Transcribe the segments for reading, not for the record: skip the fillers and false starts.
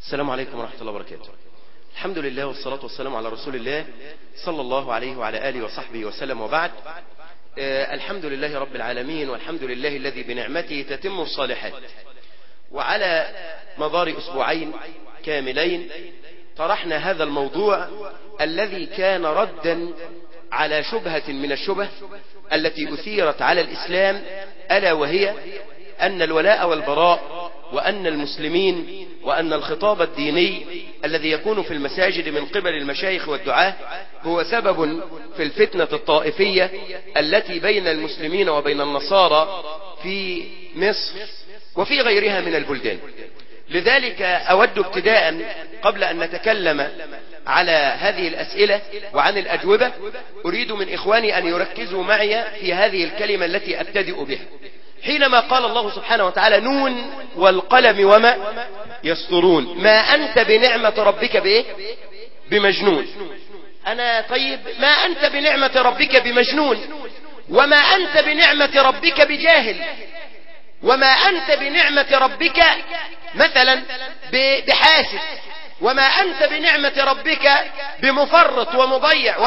السلام عليكم ورحمة الله وبركاته. الحمد لله والصلاة والسلام على رسول الله صلى الله عليه وعلى آله وصحبه وسلم، وبعد. الحمد لله رب العالمين، والحمد لله الذي بنعمته تتم الصالحات. وعلى مدار أسبوعين كاملين طرحنا هذا الموضوع الذي كان ردا على شبهة من الشبه التي أثيرت على الإسلام، ألا وهي أن الولاء والبراء وأن المسلمين وأن الخطاب الديني الذي يكون في المساجد من قبل المشايخ والدعاة هو سبب في الفتنة الطائفية التي بين المسلمين وبين النصارى في مصر وفي غيرها من البلدان. لذلك أود ابتداء قبل أن نتكلم على هذه الأسئلة وعن الأجوبة أريد من إخواني أن يركزوا معي في هذه الكلمة التي أبتدئ بها. حينما قال الله سبحانه وتعالى: نون والقلم وما يسطرون، ما أنت بنعمة ربك بإيه؟ بمجنون. أنا طيب، ما أنت بنعمة ربك بمجنون، وما أنت بنعمة ربك بجاهل، وما أنت بنعمة ربك مثلا بحاسد، وما أنت بنعمة ربك بمفرط ومضيع،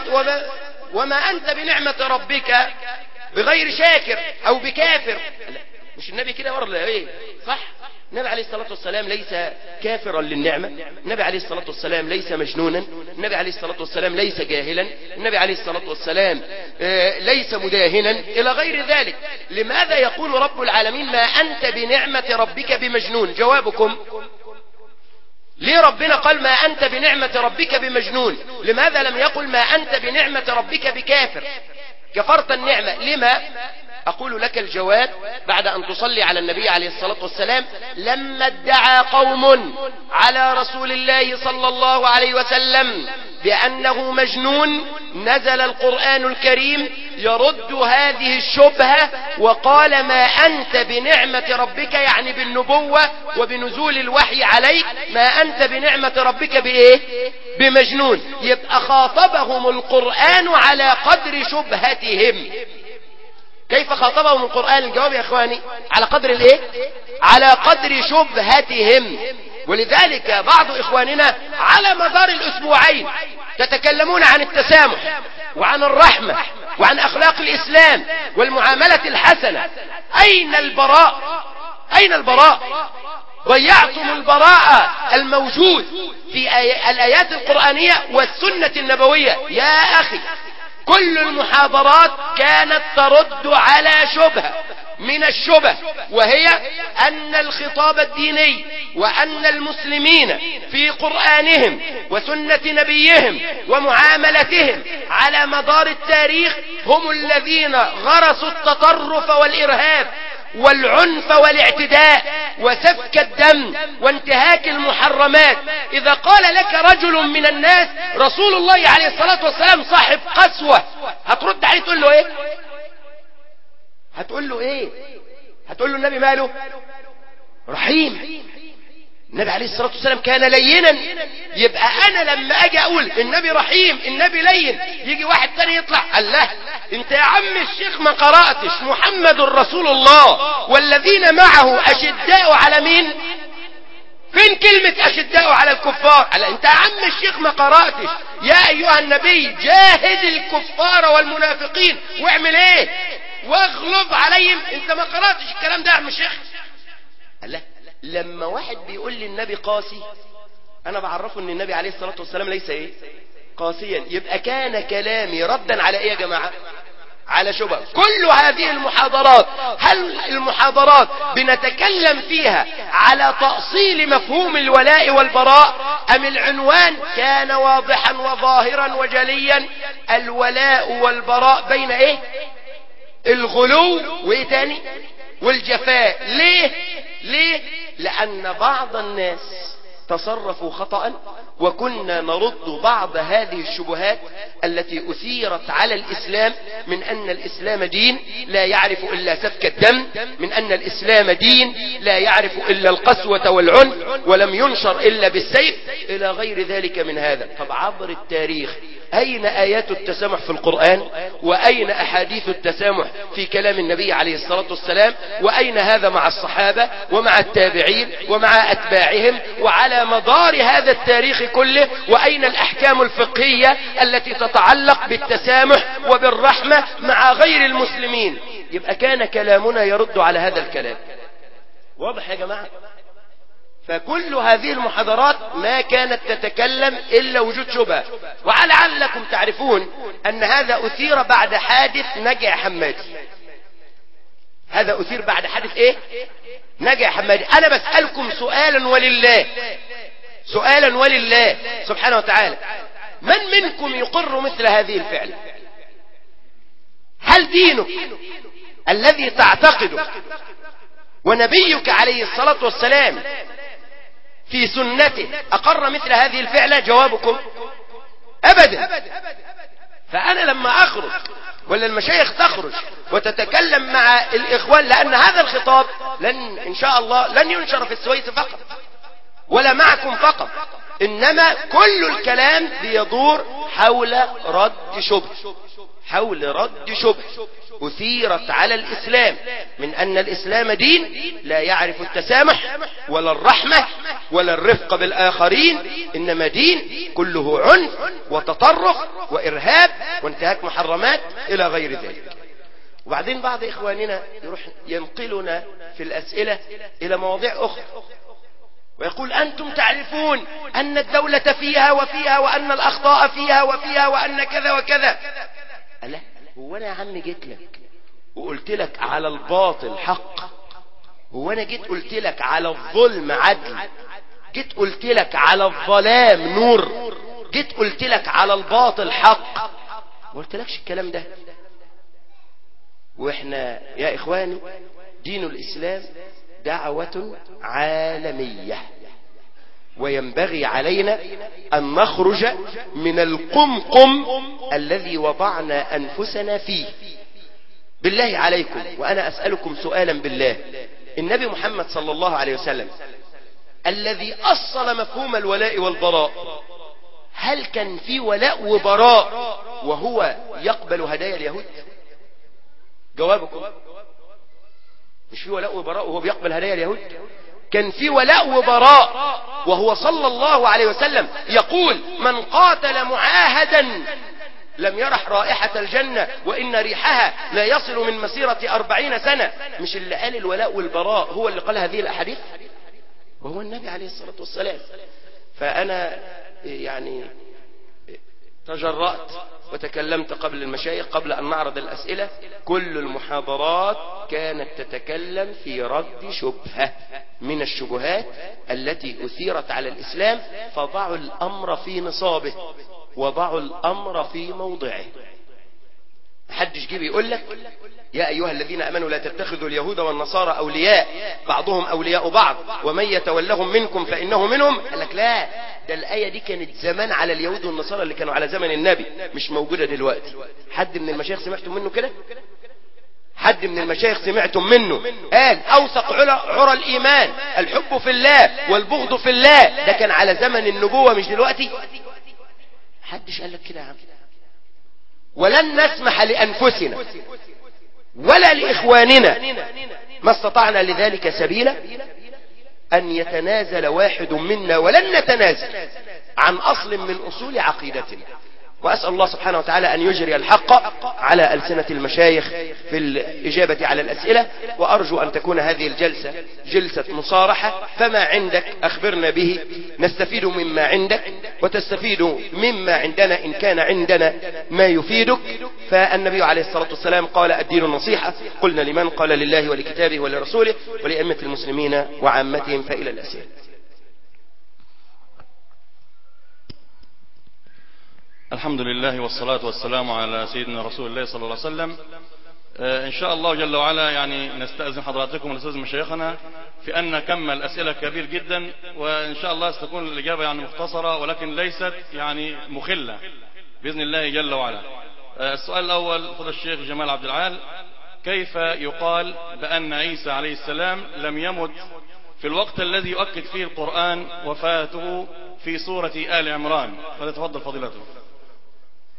وما أنت بنعمة ربك بغير شاكر أو بكافر. مش النبي كده ولا ايه؟ صح؟ النبي عليه الصلاة والسلام ليس كافرا للنعمة، النبي عليه الصلاة والسلام ليس مجنونا، النبي عليه الصلاة والسلام ليس جاهلا، النبي عليه الصلاة والسلام ليس مداهنا إلى غير ذلك. لماذا يقول رب العالمين ما أنت بنعمة ربك بمجنون؟ جوابكم: ليه ربنا قال ما أنت بنعمة ربك بمجنون؟ لماذا لم يقل ما أنت بنعمة ربك بكافر؟ كفرت النعمة لما؟ أقول لك الجواب بعد أن تصلي على النبي عليه الصلاة والسلام. لما ادعى قوم على رسول الله صلى الله عليه وسلم بأنه مجنون نزل القرآن الكريم يرد هذه الشبهة وقال ما أنت بنعمة ربك، يعني بالنبوة وبنزول الوحي عليك، ما أنت بنعمة ربك بإيه؟ بمجنون. يبقى خاطبهم القرآن على قدر شبهتهم. كيف خاطبهم القرآن؟ الجواب يا اخواني: على قدر الايه؟ على قدر شبهتهم. ولذلك بعض اخواننا على مدار الاسبوعين تتكلمون عن التسامح وعن الرحمة وعن اخلاق الاسلام والمعاملة الحسنة. اين البراء؟ اين البراء؟ ضيعتم البراء الموجود في الايات القرآنية والسنة النبوية. يا اخي، كل المحاضرات كانت ترد على شبهة من الشبه، وهي أن الخطاب الديني وأن المسلمين في قرآنهم وسنة نبيهم ومعاملتهم على مدار التاريخ هم الذين غرسوا التطرف والإرهاب والعنف والاعتداء وسفك الدم وانتهاك المحرمات. إذا قال لك رجل من الناس رسول الله عليه الصلاة والسلام صاحب قسوة، هترد عليه تقول له ايه؟ هتقول له ايه؟ هتقول له النبي ماله؟ رحيم. النبي عليه الصلاة والسلام كان لينا. يبقى انا لما اجي اقول النبي رحيم النبي لين، يجي واحد تاني يطلع قال له انت يا عم الشيخ ما قرأتش محمد رسول الله والذين معه اشداء على مين؟ فين كلمة اشداء على الكفار؟ قال انت يا عم الشيخ ما قرأتش يا ايها النبي جاهد الكفار والمنافقين واعمل ايه؟ واغلظ عليهم. انت ما قرأتش الكلام ده يا عم الشيخ؟ قال لا. لما واحد بيقول لي النبي قاسي انا بعرفه ان النبي عليه الصلاة والسلام ليس ايه؟ قاسيا. يبقى كان كلامي ردا على ايه يا جماعة؟ على شبه. كل هذه المحاضرات، هل المحاضرات بنتكلم فيها على تأصيل مفهوم الولاء والبراء، ام العنوان كان واضحا وظاهرا وجليا؟ الولاء والبراء بين ايه؟ الغلو وايه تاني؟ والجفاء. ليه؟ لأن بعض الناس تصرفوا خطأ، وكنا نرد بعض هذه الشبهات التي أثيرت على الإسلام من أن الإسلام دين لا يعرف إلا سفك الدم، من أن الإسلام دين لا يعرف إلا القسوة والعنف ولم ينشر إلا بالسيف، إلى غير ذلك من هذا. طب عبر التاريخ أين آيات التسامح في القرآن؟ وأين أحاديث التسامح في كلام النبي عليه الصلاة والسلام؟ وأين هذا مع الصحابة ومع التابعين ومع أتباعهم وعلى مدار هذا التاريخ كله؟ وأين الأحكام الفقهية التي تتعلق بالتسامح وبالرحمة مع غير المسلمين؟ يبقى كان كلامنا يرد على هذا الكلام. واضح يا جماعة؟ فكل هذه المحاضرات ما كانت تتكلم إلا وجود شبهة. ولعلكم تعرفون أن هذا أثير بعد حادث نجع حمادي. هذا أثير بعد حادث إيه؟ نجع حمادي. أنا بسألكم سؤالا ولله، سؤالا ولله سبحانه وتعالى، من منكم يقر مثل هذه الفعل؟ هل دينك الذي تعتقده ونبيك عليه الصلاة والسلام في سنته أقر مثل هذه الفعلة؟ جوابكم أبدا. فأنا لما أخرج ولا المشايخ تخرج وتتكلم مع الإخوان، لأن هذا الخطاب إن شاء الله لن ينشر في السويس فقط ولا معكم فقط، إنما كل الكلام بيدور حول رد شبه، حول رد شبه أثيرت على الإسلام من أن الإسلام دين لا يعرف التسامح ولا الرحمة ولا الرفق بالآخرين، إنما دين كله عنف وتطرف وإرهاب وانتهاك محرمات إلى غير ذلك. وبعدين بعض إخواننا يروح ينقلنا في الأسئلة إلى مواضيع أخرى ويقول أنتم تعرفون أن الدولة فيها وفيها وأن الأخطاء فيها وفيها وأن كذا وكذا. ألا هو أنا يا عم جيت لك وقلت لك على الباطل حق؟ هو أنا جيت قلت لك على الظلم عدل؟ جيت قلت لك على الظلام نور؟ جيت قلت لك على الباطل حق؟ ما قلتلكش الكلام ده. وإحنا يا إخواني دين الإسلام دعوة عالمية، وينبغي علينا أن نخرج من القمقم الذي وضعنا أنفسنا فيه. بالله عليكم، وأنا أسألكم سؤالا بالله، النبي محمد صلى الله عليه وسلم الذي أصل مفهوم الولاء والبراء، هل كان في ولاء وبراء وهو يقبل هدايا اليهود؟ جوابكم مش في ولاء وبراء وهو بيقبل هدايا اليهود. كان في ولاء وبراء وهو صلى الله عليه وسلم يقول من قاتل معاهدا لم يرح رائحة الجنة وإن ريحها لا يصل من مسيرة 40 سنة. مش اللي قال الولاء والبراء هو اللي قال هذه الأحاديث؟ وهو النبي عليه الصلاة والسلام. فأنا يعني تجرأت وتكلمت قبل المشايخ قبل أن نعرض الأسئلة. كل المحاضرات كانت تتكلم في رد شبهة من الشبهات التي أثيرت على الإسلام، فضعوا الأمر في نصابه وضعوا الأمر في موضعه. محدش جيب يقول لك يا أيها الذين أمنوا لا تتخذوا اليهود والنصارى أولياء بعضهم أولياء بعض ومن يتولهم منكم فإنه منهم. قال لك لا، ده الآية دي كانت زمان على اليهود والنصارى اللي كانوا على زمن النبي، مش موجودة دلوقتي. حد من المشايخ سمعتم منه كده؟ حد من المشايخ سمعتم منه قال أوثق عرى الإيمان الحب في الله والبغض في الله؟ ده كان على زمن النبوة مش دلوقتي. حدش قال لك كده يا عم. ولن نسمح لأنفسنا ولا لإخواننا ما استطعنا لذلك سبيلا أن يتنازل واحد منا، ولن نتنازل عن أصل من أصول عقيدتنا. وأسأل الله سبحانه وتعالى أن يجري الحق على ألسنة المشايخ في الإجابة على الأسئلة. وأرجو أن تكون هذه الجلسة جلسة مصارحة، فما عندك أخبرنا به نستفيد مما عندك وتستفيد مما عندنا إن كان عندنا ما يفيدك. فالنبي عليه الصلاة والسلام قال الدين النصيحة، قلنا لمن؟ قال لله ولكتابه ولرسوله ولأئمة المسلمين وعامتهم. فإلى الأسئلة. الحمد لله والصلاة والسلام على سيدنا رسول الله صلى الله عليه وسلم. إن شاء الله جل وعلا يعني نستأذن حضراتكم ونستأذن مشايخنا في أن نكمل أسئلة كبير جدا، وإن شاء الله ستكون الإجابة يعني مختصرة ولكن ليست يعني مخلة بإذن الله جل وعلا. السؤال الأول فضل الشيخ جمال عبد العال: كيف يقال بأن عيسى عليه السلام لم يمت في الوقت الذي يؤكد فيه القرآن وفاته في سورة آل عمران؟ فليتفضل فضيلته.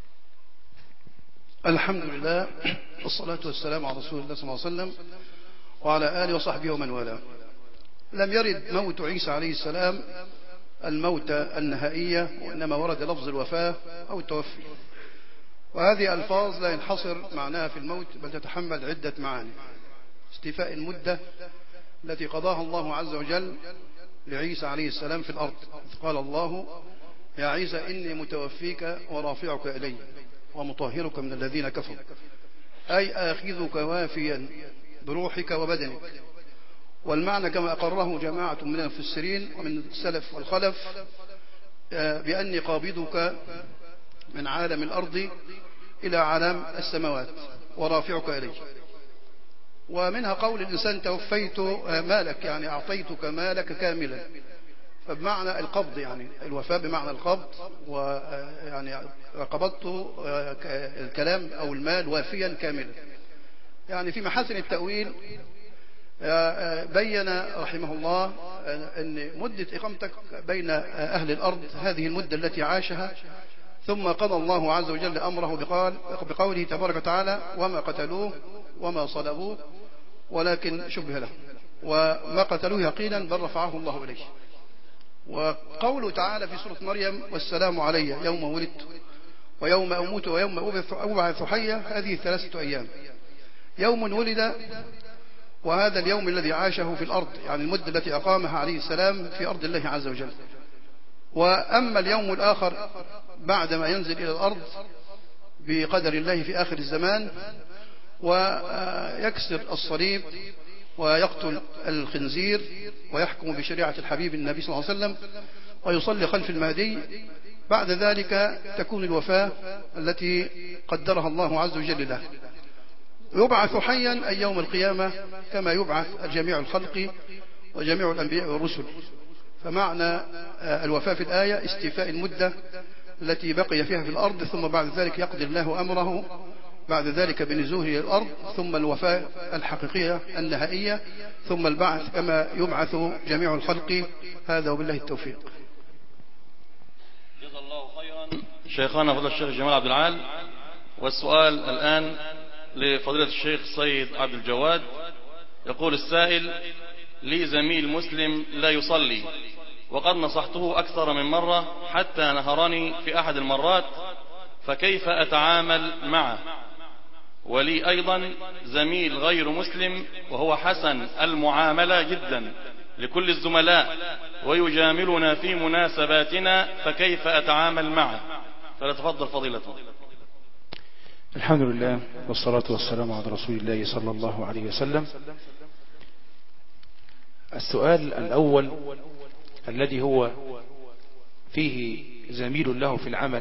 الحمد لله والصلاة والسلام على رسول الله صلى الله عليه وسلم وعلى آله وصحبه ومن والاه. لم يرد موت عيسى عليه السلام الموت النهائية، وإنما ورد لفظ الوفاة أو التوفي، وهذه ألفاظ لا ينحصر معناها في الموت بل تتحمل عدة معاني. استيفاء المدة التي قضاها الله عز وجل لعيسى عليه السلام في الأرض، قال الله: يا عيسى إني متوفيك ورافعك إلي ومطهرك من الذين كفروا، أي آخذك وافيا بروحك وبدنك. والمعنى كما أقره جماعة من المفسرين ومن السلف والخلف بأني قابضك من عالم الأرض إلى عالم السماوات ورافعك إلي. ومنها قول الإنسان توفيت مالك، يعني أعطيتك مالك كاملا، فبمعنى القبض، يعني الوفاة بمعنى القبض، ويعني قبضت الكلام أو المال وافيا كاملا. يعني في محاسن التأويل بين رحمه الله أن مدة إقامتك بين أهل الأرض هذه المدة التي عاشها، ثم قضى الله عز وجل أمره بقوله تبارك وتعالى: وما قتلوه وما صلبوه ولكن شبه له، وما قتلوه يقينا بل رفعه الله إليه. وقوله تعالى في سورة مريم: والسلام علي يوم ولدت ويوم أموت ويوم أبعث حيا، هذه 3 أيام. يوم ولد، وهذا اليوم الذي عاشه في الأرض، يعني المدة التي أقامها عليه السلام في أرض الله عز وجل. وأما اليوم الآخر بعدما ينزل إلى الأرض بقدر الله في آخر الزمان، ويكسر الصليب ويقتل الخنزير ويحكم بشريعة الحبيب النبي صلى الله عليه وسلم ويصلي خلف المهدي. بعد ذلك تكون الوفاة التي قدرها الله عز وجل له. يبعث حيا أي يوم القيامة كما يبعث جميع الخلق وجميع الأنبياء والرسل. فمعنى الوفاة في الآية استيفاء المدة التي بقي فيها في الأرض، ثم بعد ذلك يقضي الله أمره بعد ذلك بنزوله إلى الأرض، ثم الوفاة الحقيقية النهائية، ثم البعث كما يبعث جميع الخلق. هذا وبالله التوفيق. جزا الله خيرا شيخنا فضيلة الشيخ جمال عبد العال. والسؤال الآن لفضيلة الشيخ سيد عبد الجواد. يقول السائل: لي زميل مسلم لا يصلي، وقد نصحته أكثر من مرة حتى نهرني في أحد المرات، فكيف أتعامل معه؟ ولي أيضا زميل غير مسلم وهو حسن المعاملة جدا لكل الزملاء ويجاملنا في مناسباتنا، فكيف أتعامل معه؟ فلتفضل فضيلته. الحمد لله والصلاة والسلام على رسول الله صلى الله عليه وسلم. السؤال الأول الذي هو فيه زميل له في العمل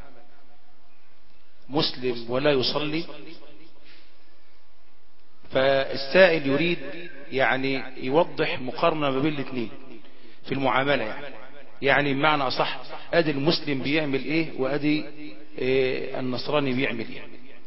مسلم ولا يصلي، فالسائل يريد يعني يوضح مقارنة ما بين الاثنين في المعاملة، يعني بمعنى أصح أدي المسلم بيعمل إيه وأدي النصراني بيعمل إيه.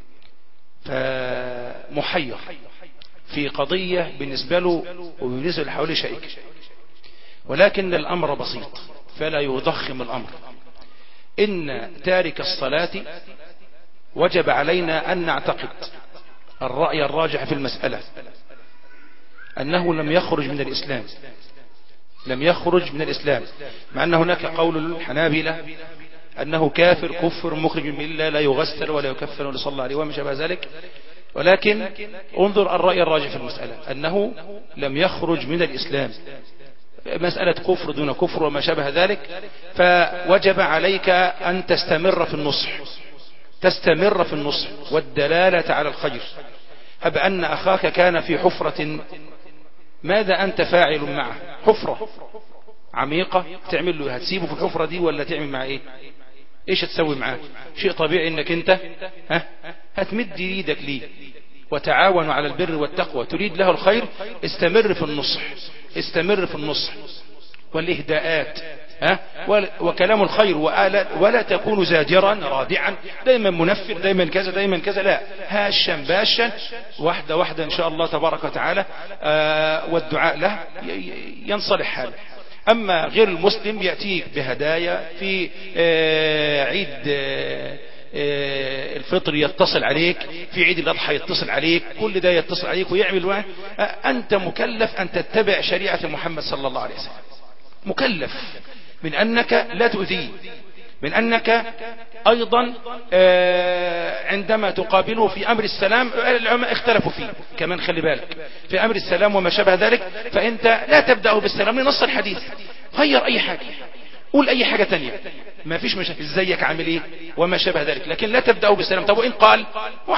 فمحير في قضية بالنسبة له وبالنسبة لحواليه شائك، ولكن الأمر بسيط فلا يضخم الأمر. إن تارك الصلاة وجب علينا أن نعتقد الرأي الراجح في المسألة أنه لم يخرج من الإسلام، لم يخرج من الإسلام، مع أن هناك قول الحنابلة أنه كافر كفر مخرج من الملة لا يغسل ولا يكفن ولا يصلى عليه وما شابه ذلك. ولكن انظر الرأي الراجح في المسألة أنه لم يخرج من الإسلام، مسألة كفر دون كفر وما شابه ذلك. فوجب عليك أن تستمر في النصح، تستمر في النصح والدلالة على الخير. هب أن أخاك كان في حفرة، ماذا أنت فاعل معه؟ حفرة عميقة تعمل له، هتسيبه في الحفرة دي ولا تعمل معه إيه؟ إيش تسوي معاه؟ شيء طبيعي إنك أنت هتمد يدك ليه وتعاونوا على البر والتقوى، تريد له الخير، استمر في النصح، استمر في النصح والإهداءات وكلام الخير، ولا تكون زاجرا رادعا دايما منفر دايما كذا دايما كذا، لا، هاشا باشا واحدة واحدة إن شاء الله تبارك وتعالى، والدعاء له ينصلح حاله. أما غير المسلم يأتيك بهدايا في عيد الفطر يتصل عليك، في عيد الأضحى يتصل عليك، كل ده يتصل عليك ويعمل أنت مكلف أن تتبع شريعة محمد صلى الله عليه وسلم، مكلف من أنك لا تؤذيه، من أنك أيضا عندما تقابله في أمر السلام، العلماء اختلفوا فيه كمان، خلي بالك في أمر السلام وما شابه ذلك، فأنت لا تبدأ بالسلام لنص الحديث، غير أي حاجة، قول أي حاجة تانية، ما فيش مشاكل، ازيك عامل ايه وما شابه ذلك، لكن لا تبدأ بالسلام. طب وإن قال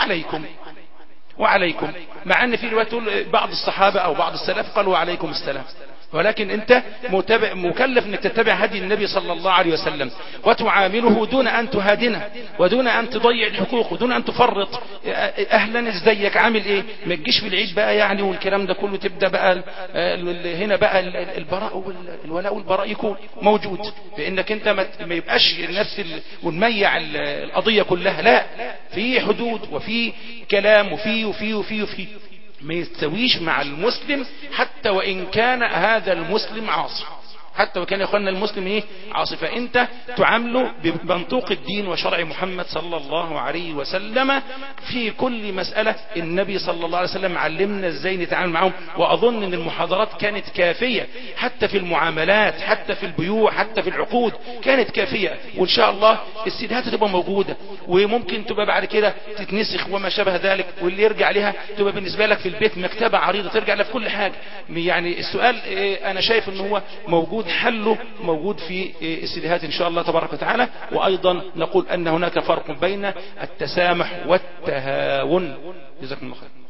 وعليكم، مع أن في رواية بعض الصحابة أو بعض السلف قالوا وعليكم السلام، ولكن انت مكلف انك تتبع هدي النبي صلى الله عليه وسلم وتعامله دون ان تهادنه ودون ان تضيع الحقوق ودون ان تفرط. اهلا ازيك عامل ايه، ما تجيش في العيد بقى يعني والكلام ده كله، تبدا بقى هنا بقى البراء والولاء والبراء يكون موجود، بانك انت ما يبقاش النفس ونميع القضيه كلها، لا، في حدود وفي كلام وفي ما يستويش مع المسلم، حتى وإن كان هذا المسلم عاصي، حتى وكان يا اخوانا المسلم ايه عاصي، فانت تعامله بمنطوق الدين وشرع محمد صلى الله عليه وسلم في كل مسألة. النبي صلى الله عليه وسلم علمنا ازاي نتعامل معهم، واظن ان المحاضرات كانت كافية حتى في المعاملات، حتى في البيوع، حتى في العقود كانت كافية، وان شاء الله السيدات تبقى موجودة، وممكن تبقى بعد كده تتنسخ وما شابه ذلك، واللي يرجع لها تبقى بالنسبة لك في البيت مكتبة عريضة ترجع لها في كل حاجة. يعني السؤال انا شايف ان هو موجود، حله موجود في السيديهات إن شاء الله تبارك وتعالى. وأيضا نقول أن هناك فرق بين التسامح والتهاون. جزاكم الله خير.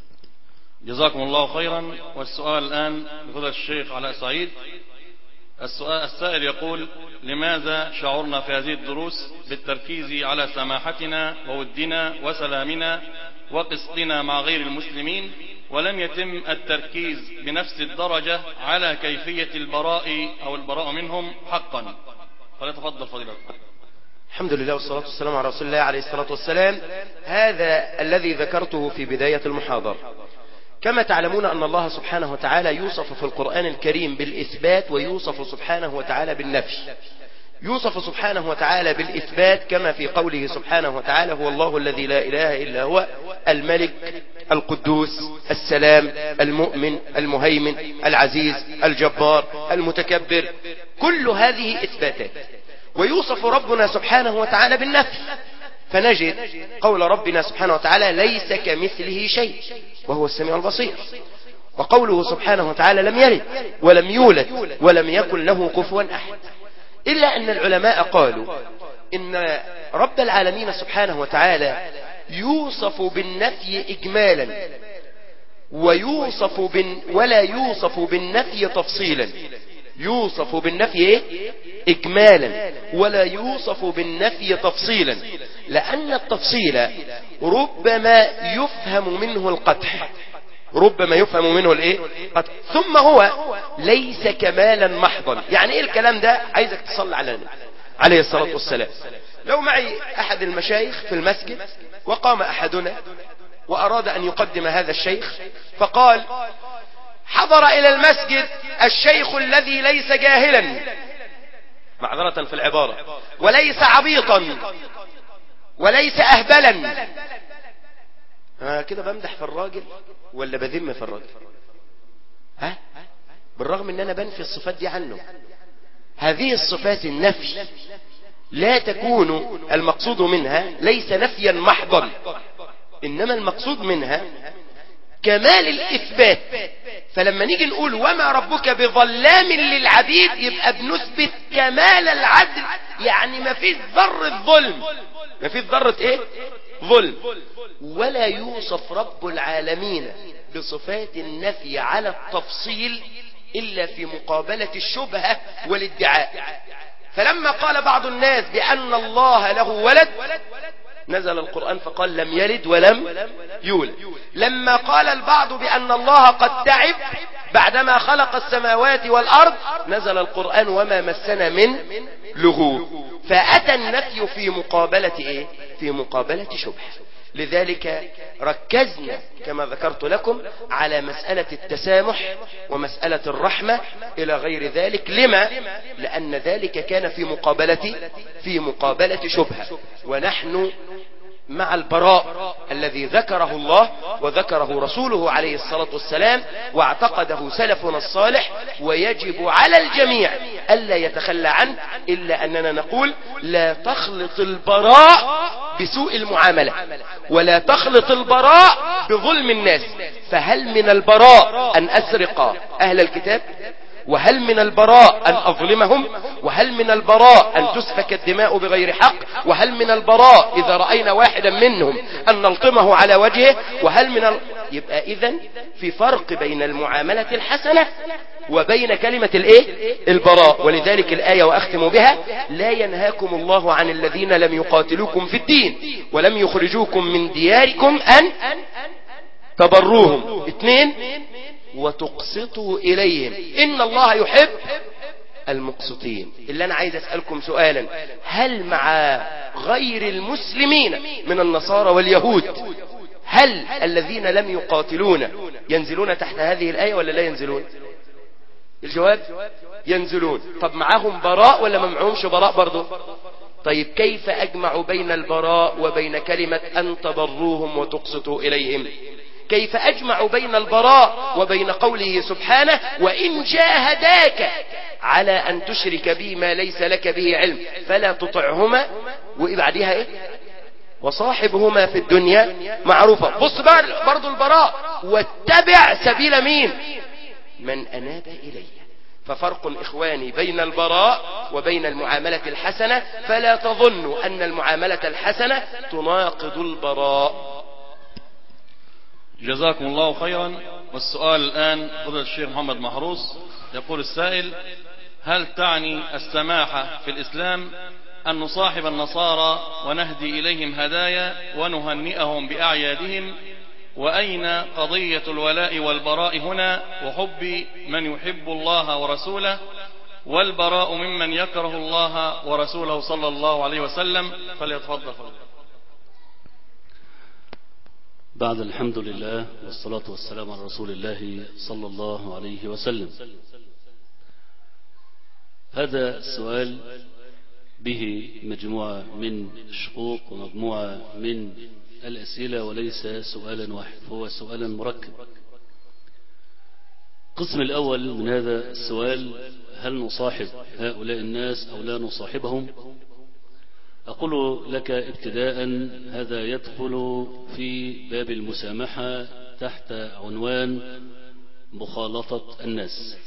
جزاكم الله خيرا. والسؤال الآن لفضيلة الشيخ علاء سعيد. السائل يقول: لماذا شعرنا في هذه الدروس بالتركيز على سماحتنا وودنا وسلامنا وقسطنا مع غير المسلمين، ولم يتم التركيز بنفس الدرجة على كيفية البراء أو البراء منهم حقا؟ فليتفضل فضيلتك. الحمد لله والصلاة والسلام على رسول الله عليه الصلاة والسلام. هذا الذي ذكرته في بداية المحاضرة. كما تعلمون أن الله سبحانه وتعالى يوصف في القرآن الكريم بالإثبات، ويوصف سبحانه وتعالى بالنفي. يوصف سبحانه وتعالى بالإثبات كما في قوله سبحانه وتعالى: هو الله الذي لا إله إلا هو الملك القدوس السلام المؤمن المهيمن العزيز الجبار المتكبر. كل هذه إثباتات. ويوصف ربنا سبحانه وتعالى بالنفي، فنجد قول ربنا سبحانه وتعالى: ليس كمثله شيء وهو السميع البصير. وقوله سبحانه وتعالى: لم يلد ولم يولد ولم يكن له كفوا أحد. إلا أن العلماء قالوا إن رب العالمين سبحانه وتعالى يوصف بالنفي إجمالا، ولا يوصف بالنفي تفصيلا. يوصف بالنفي إجمالا ولا يوصف بالنفي تفصيلا، لأن التفصيل ربما يفهم منه القدح، ربما يفهم منه قدح. ثم هو ليس كمالا محضا. يعني ايه الكلام ده؟ عايزك تصلي على النبي عليه الصلاة والسلام. لو معي احد المشايخ في المسجد وقام احدنا واراد ان يقدم هذا الشيخ، فقال: حضر الى المسجد الشيخ الذي ليس جاهلا، معذرة في العبارة، وليس عبيطا وليس اهبلا. كده بمدح في الراجل ولا بذم في الراجل؟ بالرغم ان انا بنفي الصفات دي عنه. هذه الصفات النفي لا تكون المقصود منها ليس نفيا محضا، انما المقصود منها كمال الاثبات. فلما نيجي نقول وما ربك بظلام للعبيد، يبقى بنثبت كمال العدل، يعني ما فيش ذرة ظلم، ما فيش ذرة ظلم. ولا يوصف رب العالمين بصفات النفي على التفصيل إلا في مقابلة الشبهة والادعاء. فلما قال بعض الناس بأن الله له ولد، نزل القرآن فقال: لم يلد ولم يولد. لما قال البعض بأن الله قد تعب بعدما خلق السماوات والأرض، نزل القرآن: وما مسنا من لغوب. فأتى النفي في مقابلة في مقابلة شبهة. لذلك ركزنا كما ذكرت لكم على مسألة التسامح ومسألة الرحمة إلى غير ذلك. لما؟ لأن ذلك كان في مقابلة شبهة، ونحن مع البراء الذي ذكره الله وذكره رسوله عليه الصلاة والسلام واعتقده سلفنا الصالح، ويجب على الجميع ألا يتخلى عنه، إلا أننا نقول لا تخلط البراء بسوء المعاملة، ولا تخلط البراء بظلم الناس. فهل من البراء أن أسرق أهل الكتاب؟ وهل من البراء أن أظلمهم؟ وهل من البراء أن تسفك الدماء بغير حق؟ وهل من البراء إذا رأينا واحدا منهم أن نلطمه على وجهه؟ وهل من يبقى إذن في فرق بين المعاملة الحسنة وبين كلمة البراء. ولذلك الآية وأختم بها: لا ينهاكم الله عن الذين لم يقاتلوكم في الدين ولم يخرجوكم من دياركم أن تبروهم. 2 وتقسطوا إليهم إن الله يحب المقسطين. اللي أنا عايز أسألكم سؤالا: هل مع غير المسلمين من النصارى واليهود، هل الذين لم يقاتلون ينزلون تحت هذه الآية ولا لا ينزلون؟ الجواب: ينزلون. طب معهم براء ولا ما معهمش براء برضو؟ طيب كيف أجمع بين البراء وبين كلمة أن تبروهم وتقسطوا إليهم؟ كيف أجمع بين البراء وبين قوله سبحانه: وإن جاهداك على أن تشرك بي ما ليس لك به علم فلا تطعهما، وبعدها وصاحبهما في الدنيا معروفة. بص برضو البراء: واتبع سبيل مين؟ من أناب إلي. ففرق إخواني بين البراء وبين المعاملة الحسنة، فلا تظنوا أن المعاملة الحسنة تناقض البراء. جزاكم الله خيرا. والسؤال الآن فضيلة الشيخ محمد محروس، يقول السائل: هل تعني السماحة في الإسلام أن نصاحب النصارى ونهدي إليهم هدايا ونهنئهم بأعيادهم؟ وأين قضية الولاء والبراء هنا، وحب من يحب الله ورسوله، والبراء ممن يكره الله ورسوله صلى الله عليه وسلم؟ فليتفضل. بعد الحمد لله والصلاة والسلام على رسول الله صلى الله عليه وسلم. هذا السؤال به مجموعة من الشقوق ومجموعة من الأسئلة، وليس سؤالا واحد، هو سؤالا مركب. القسم الأول من هذا السؤال: هل نصاحب هؤلاء الناس أو لا نصاحبهم؟ أقول لك ابتداء: هذا يدخل في باب المسامحة تحت عنوان مخالطة الناس.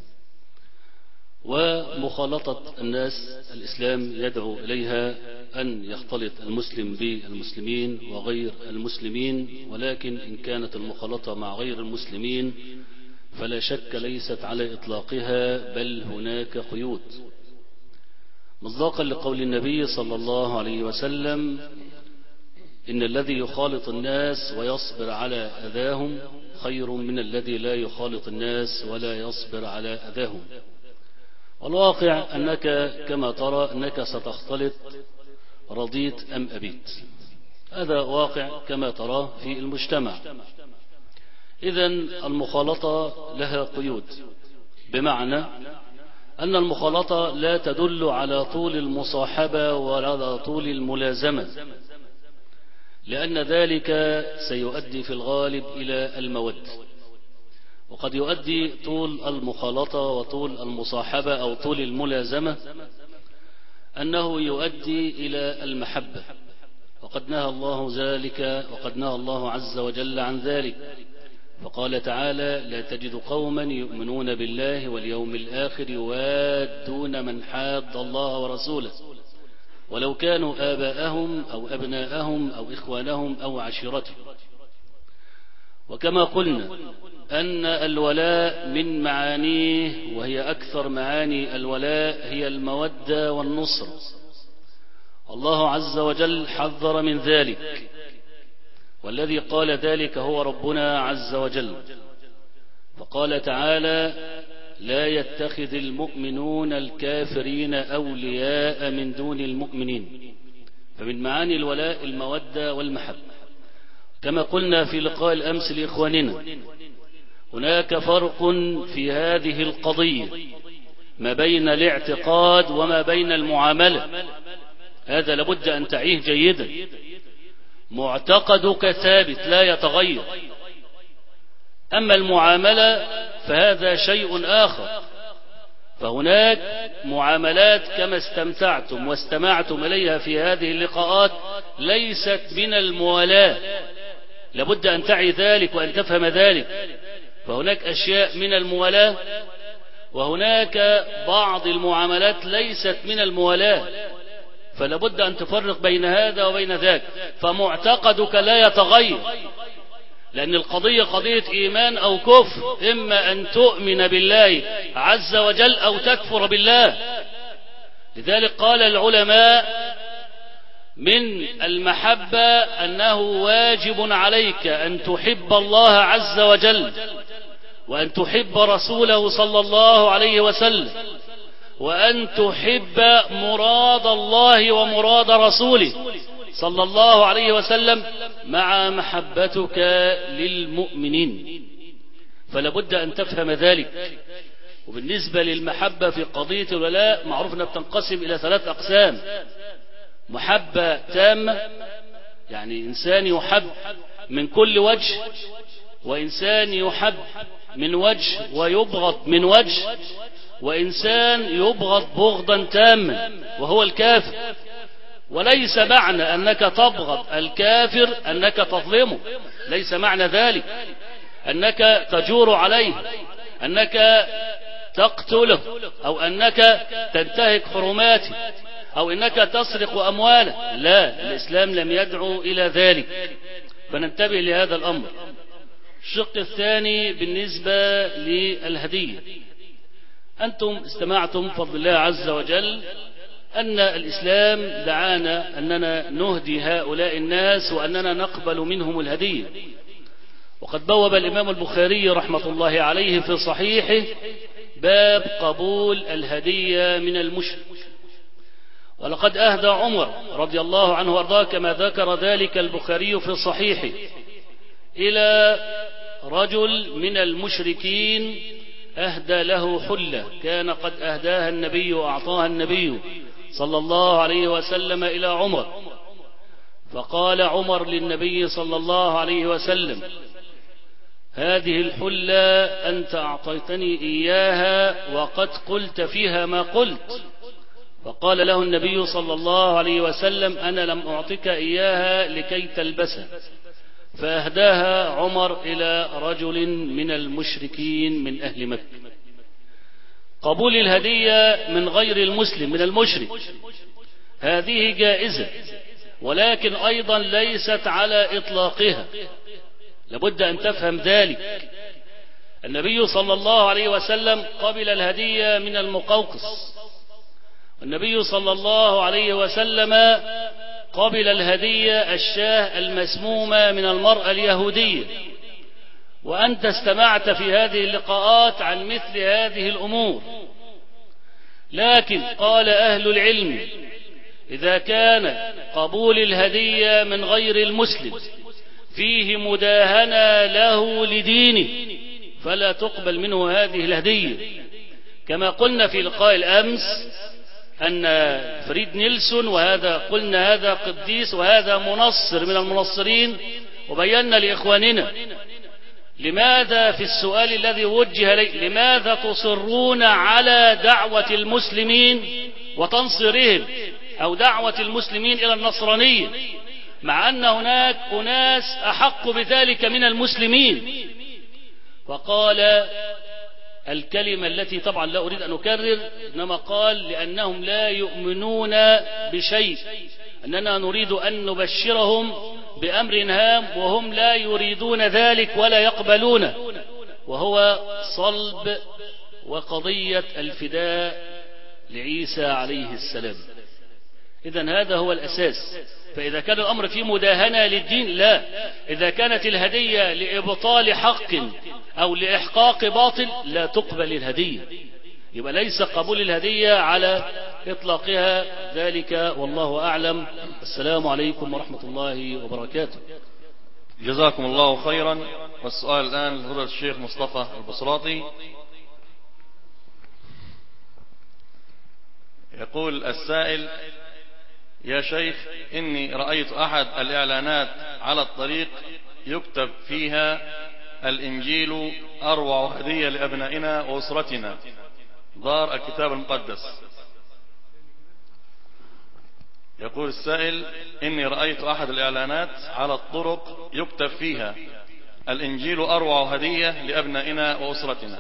ومخالطة الناس الإسلام يدعو إليها أن يختلط المسلم بالمسلمين وغير المسلمين، ولكن إن كانت المخالطة مع غير المسلمين فلا شك ليست على إطلاقها، بل هناك قيود، مصداقا لقول النبي صلى الله عليه وسلم: إن الذي يخالط الناس ويصبر على أذاهم خير من الذي لا يخالط الناس ولا يصبر على أذاهم. والواقع أنك كما ترى أنك ستختلط رضيت أم أبيت، هذا واقع كما ترى في المجتمع. إذن المخالطة لها قيود، بمعنى أن المخالطة لا تدل على طول المصاحبة ولا على طول الملازمة، لأن ذلك سيؤدي في الغالب إلى المود، وقد يؤدي طول المخالطة وطول المصاحبة أو طول الملازمة أنه يؤدي إلى المحبة، وقد نهى الله ذلك، وقد نهى الله عز وجل عن ذلك، فقال تعالى: لا تجد قوما يؤمنون بالله واليوم الآخر يوادون من حاد الله ورسوله ولو كانوا آباءهم أو أبناءهم أو إخوانهم أو عشيرتهم. وكما قلنا أن الولاء من معانيه، وهي أكثر معاني الولاء، هي المودة والنصر، الله عز وجل حذر من ذلك، والذي قال ذلك هو ربنا عز وجل، فقال تعالى: لا يتخذ المؤمنون الكافرين أولياء من دون المؤمنين. فمن معاني الولاء المودة والمحبة. كما قلنا في لقاء الأمس لإخواننا، هناك فرق في هذه القضية ما بين الاعتقاد وما بين المعاملة. هذا لابد أن تعيه جيدا. معتقدك ثابت لا يتغير، أما المعاملة فهذا شيء آخر. فهناك معاملات كما استمتعتم واستمعتم إليها في هذه اللقاءات ليست من الموالاة، لابد أن تعي ذلك وأن تفهم ذلك. فهناك أشياء من الموالاة، وهناك بعض المعاملات ليست من الموالاة، فلابد أن تفرق بين هذا وبين ذاك. فمعتقدك لا يتغير، لأن القضية قضية إيمان أو كفر، إما أن تؤمن بالله عز وجل أو تكفر بالله. لذلك قال العلماء من المحبة أنه واجب عليك أن تحب الله عز وجل، وأن تحب رسوله صلى الله عليه وسلم، وأن تحب مراد الله ومراد رسوله صلى الله عليه وسلم مع محبتك للمؤمنين. فلابد أن تفهم ذلك. وبالنسبة للمحبة في قضية الولاء معروف أنها بتنقسم إلى 3 أقسام: محبة تامة، يعني إنسان يحب من كل وجه، وإنسان يحب من وجه ويبغض من وجه، وإنسان يبغض بغضا تاما وهو الكافر. وليس معنى أنك تبغض الكافر أنك تظلمه، ليس معنى ذلك أنك تجور عليه، أنك تقتله، أو أنك تنتهك حرماته، أو أنك تسرق أمواله. لا، الإسلام لم يدعو إلى ذلك، فننتبه لهذا الأمر. الشق الثاني بالنسبة للهدية، أنتم استمعتم بفضل الله عز وجل أن الإسلام دعانا أننا نهدي هؤلاء الناس وأننا نقبل منهم الهدية. وقد بوب الإمام البخاري رحمة الله عليه في صحيحه باب قبول الهدية من المشرك. ولقد أهدى عمر رضي الله عنه وارضاه كما ذكر ذلك البخاري في صحيحه إلى رجل من المشركين، أهدى له حلة كان قد أهداها النبي وأعطاها النبي صلى الله عليه وسلم إلى عمر. فقال عمر للنبي صلى الله عليه وسلم: هذه الحلة أنت أعطيتني إياها وقد قلت فيها ما قلت. فقال له النبي صلى الله عليه وسلم: أنا لم أعطك إياها لكي تلبسها. فأهداها عمر إلى رجل من المشركين من أهل مكة. قبول الهدية من غير المسلم من المشرك هذه جائزة، ولكن أيضا ليست على إطلاقها، لابد أن تفهم ذلك. النبي صلى الله عليه وسلم قبل الهدية من المقوقس، والنبي صلى الله عليه وسلم قبل الهدية الشاه المسمومة من المرأة اليهودية. وأنت استمعت في هذه اللقاءات عن مثل هذه الأمور. لكن قال أهل العلم: إذا كان قبول الهدية من غير المسلم فيه مداهنة له لدينه فلا تقبل منه هذه الهدية. كما قلنا في لقاء الأمس أن فريد نيلسون، وهذا قلنا هذا قديس وهذا منصر من المنصرين، وبينا لإخواننا لماذا في السؤال الذي وجه لي لماذا تصرون على دعوة المسلمين وتنصيرهم أو دعوة المسلمين إلى النصرانية مع أن هناك أناس أحق بذلك من المسلمين. فقال الكلمة التي طبعا لا أريد أن أكرر، إنما قال لأنهم لا يؤمنون بشيء، أننا نريد أن نبشرهم بأمر هام وهم لا يريدون ذلك ولا يقبلونه، وهو صلب وقضية الفداء لعيسى عليه السلام. إذن هذا هو الأساس. فإذا كان الأمر فيه مداهنة للدين لا، إذا كانت الهدية لإبطال حق أو لإحقاق باطل لا تقبل الهدية، يبقى ليس قبول الهدية على إطلاقها ذلك، والله أعلم. السلام عليكم ورحمة الله وبركاته. جزاكم الله خيرا. والسؤال الآن لفضيلة الشيخ مصطفى البصراطي. يقول السائل: يا شيخ، إني رأيت أحد الإعلانات على الطريق يكتب فيها: الإنجيل أروع هدية لأبنائنا وأسرتنا، دار الكتاب المقدس. يقول السائل: إني رأيت أحد الإعلانات على الطرق يكتب فيها: الإنجيل أروع هدية لأبنائنا وأسرتنا.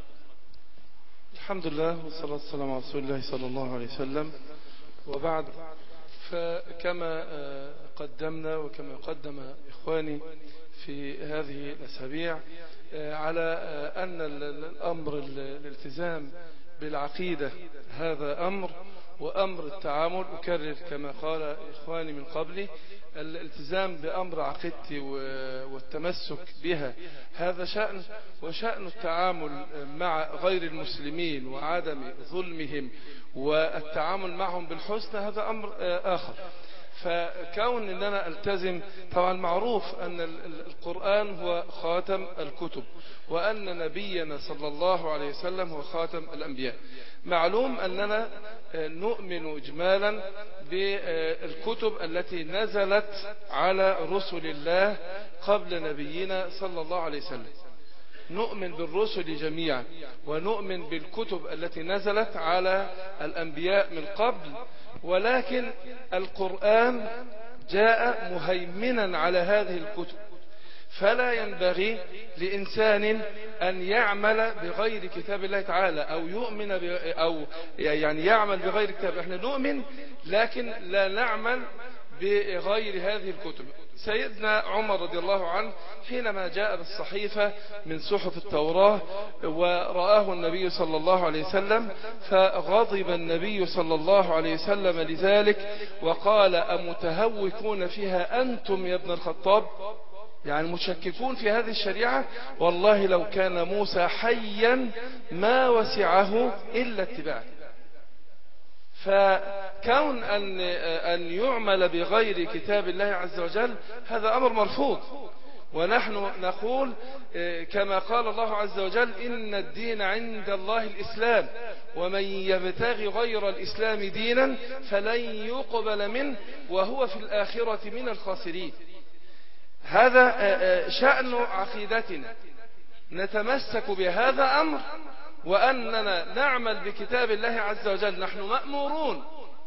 الحمد لله والصلاة والسلام على رسول الله صلى الله عليه وسلم، وبعد. فكما قدمنا وكما قدم إخواني في هذه الأسابيع على أن الأمر الالتزام بالعقيدة هذا أمر، وأمر التعامل أكرر كما قال إخواني من قبلي: الالتزام بأمر عقيدتي والتمسك بها هذا شأن، وشأن التعامل مع غير المسلمين وعدم ظلمهم والتعامل معهم بالحسنى هذا أمر آخر. فكون أن أنا ألتزم، طبعا معروف أن القرآن هو خاتم الكتب، وأن نبينا صلى الله عليه وسلم هو خاتم الأنبياء. معلوم أننا نؤمن إجمالا بالكتب التي نزلت على رسل الله قبل نبينا صلى الله عليه وسلم. نؤمن بالرسل جميعا، ونؤمن بالكتب التي نزلت على الأنبياء من قبل، ولكن القرآن جاء مهيمنا على هذه الكتب، فلا ينبغي لإنسان أن يعمل بغير كتاب الله تعالى أو يؤمن أو يعني يعمل بغير كتاب. احنا نؤمن لكن لا نعمل بغير هذه الكتب. سيدنا عمر رضي الله عنه حينما جاء بالصحيفة من صحف التوراة ورآه النبي صلى الله عليه وسلم، فغضب النبي صلى الله عليه وسلم لذلك وقال: أمتهوكون فيها أنتم يا ابن الخطاب؟ يعني مشككون في هذه الشريعة؟ والله لو كان موسى حيا ما وسعه إلا اتباعه. فكون أن يعمل بغير كتاب الله عز وجل هذا أمر مرفوض. ونحن نقول كما قال الله عز وجل: إن الدين عند الله الإسلام، ومن يبتغي غير الإسلام دينا فلن يقبل منه وهو في الآخرة من الخاسرين. هذا شأن عقيدتنا، نتمسك بهذا أمر، وأننا نعمل بكتاب الله عز وجل. نحن مأمورون،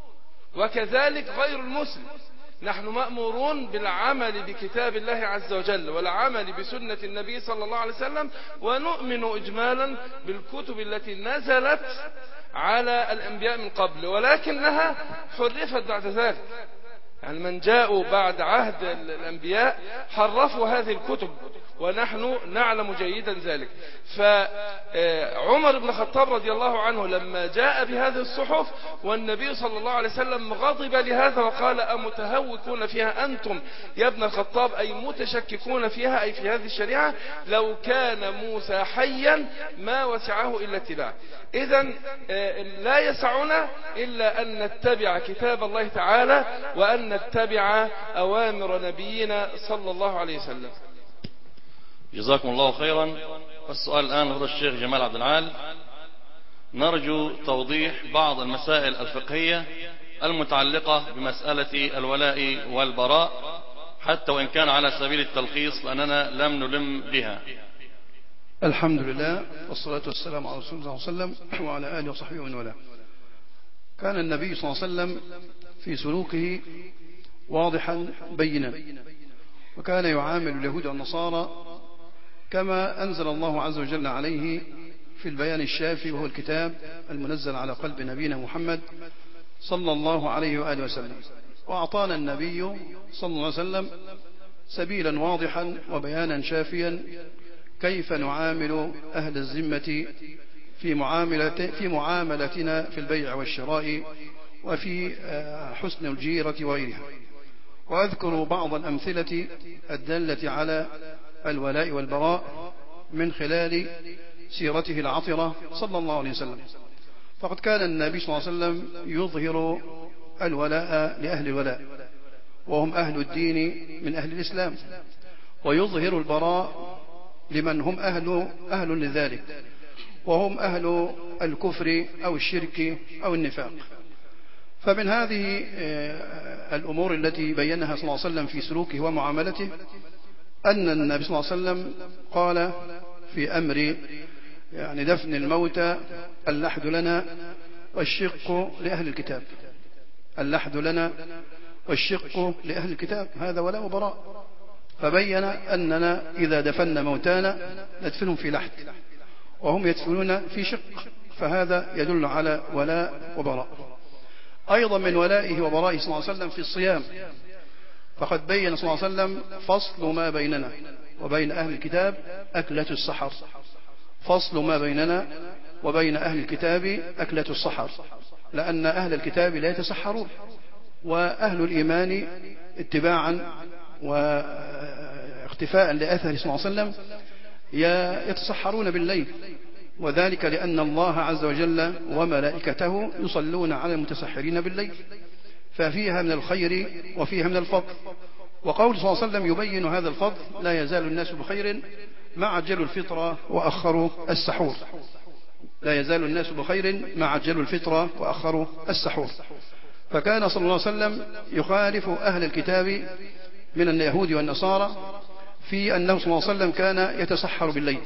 وكذلك غير المسلم، نحن مأمورون بالعمل بكتاب الله عز وجل والعمل بسنة النبي صلى الله عليه وسلم، ونؤمن إجمالا بالكتب التي نزلت على الأنبياء من قبل، ولكنها حرفت بعد ذلك. يعني من جاءوا بعد عهد الأنبياء حرفوا هذه الكتب، ونحن نعلم جيدا ذلك. فعمر بن الخطاب رضي الله عنه لما جاء بهذه الصحف والنبي صلى الله عليه وسلم غضب لهذا وقال: أمتهوكون فيها أنتم يا ابن الخطاب؟ أي متشككون فيها، أي في هذه الشريعة. لو كان موسى حيا ما وسعه إلا اتباعه. إذن لا يسعنا إلا أن نتبع كتاب الله تعالى، وأن نتبع أوامر نبينا صلى الله عليه وسلم. جزاكم الله خيرا. والسؤال الآن هو الشيخ جمال عبد العال. نرجو توضيح بعض المسائل الفقهية المتعلقة بمسألة الولاء والبراء، حتى وإن كان على سبيل التلخيص، لأننا لم نلم بها. الحمد لله والصلاة والسلام على رسول الله صلى الله عليه وسلم وعلى آله وصحبه ومن والاه. كان النبي صلى الله عليه وسلم في سلوكه واضحا بينا، وكان يعامل اليهود والنصارى كما أنزل الله عز وجل عليه في البيان الشافي، وهو الكتاب المنزل على قلب نبينا محمد صلى الله عليه وآله وسلم. وأعطانا النبي صلى الله عليه وسلم سبيلا واضحا وبيانا شافيا كيف نعامل أهل الذمة في معاملتنا في البيع والشراء وفي حسن الجيرة وغيرها. وأذكر بعض الأمثلة الدالة على الولاء والبراء من خلال سيرته العطرة صلى الله عليه وسلم. فقد كان النبي صلى الله عليه وسلم يظهر الولاء لأهل الولاء، وهم أهل الدين من أهل الإسلام، ويظهر البراء لمن هم أهل لذلك، وهم أهل الكفر أو الشرك أو النفاق. فمن هذه الأمور التي بينها صلى الله عليه وسلم في سلوكه ومعاملته أن النبي صلى الله عليه وسلم قال في أمر يعني دفن الموتى: اللحد لنا والشق لأهل الكتاب. اللحد لنا والشق لأهل الكتاب، هذا ولاء وبراء. فبين أننا إذا دفن موتانا ندفنهم في لحد وهم يدفنون في شق، فهذا يدل على ولاء وبراء. أيضا من ولائه وبرائه صلى الله عليه وسلم في الصيام، فقد بين صلى الله عليه وسلم فصل ما بيننا وبين أهل الكتاب أكلة السحر. فصل ما بيننا وبين أهل الكتاب أكلة السحر، لأن أهل الكتاب لا يتسحرون، وأهل الإيمان اتباعا واختفاء لأثر صلى الله عليه وسلم يتسحرون بالليل، وذلك لأن الله عز وجل وملائكته يصلون على المتسحرين بالليل، ففيها من الخير وفيها من الفضل. وقول صلى الله عليه وسلم يبين هذا الفضل: لا يزال الناس بخير ما عجلوا الفطرة وأخروا السحور. لا يزال الناس بخير ما عجلوا الفطرة وأخروا السحور. فكان صلى الله عليه وسلم يخالف أهل الكتاب من اليهود والنصارى في أنه صلى الله عليه وسلم كان يتسحر بالليل،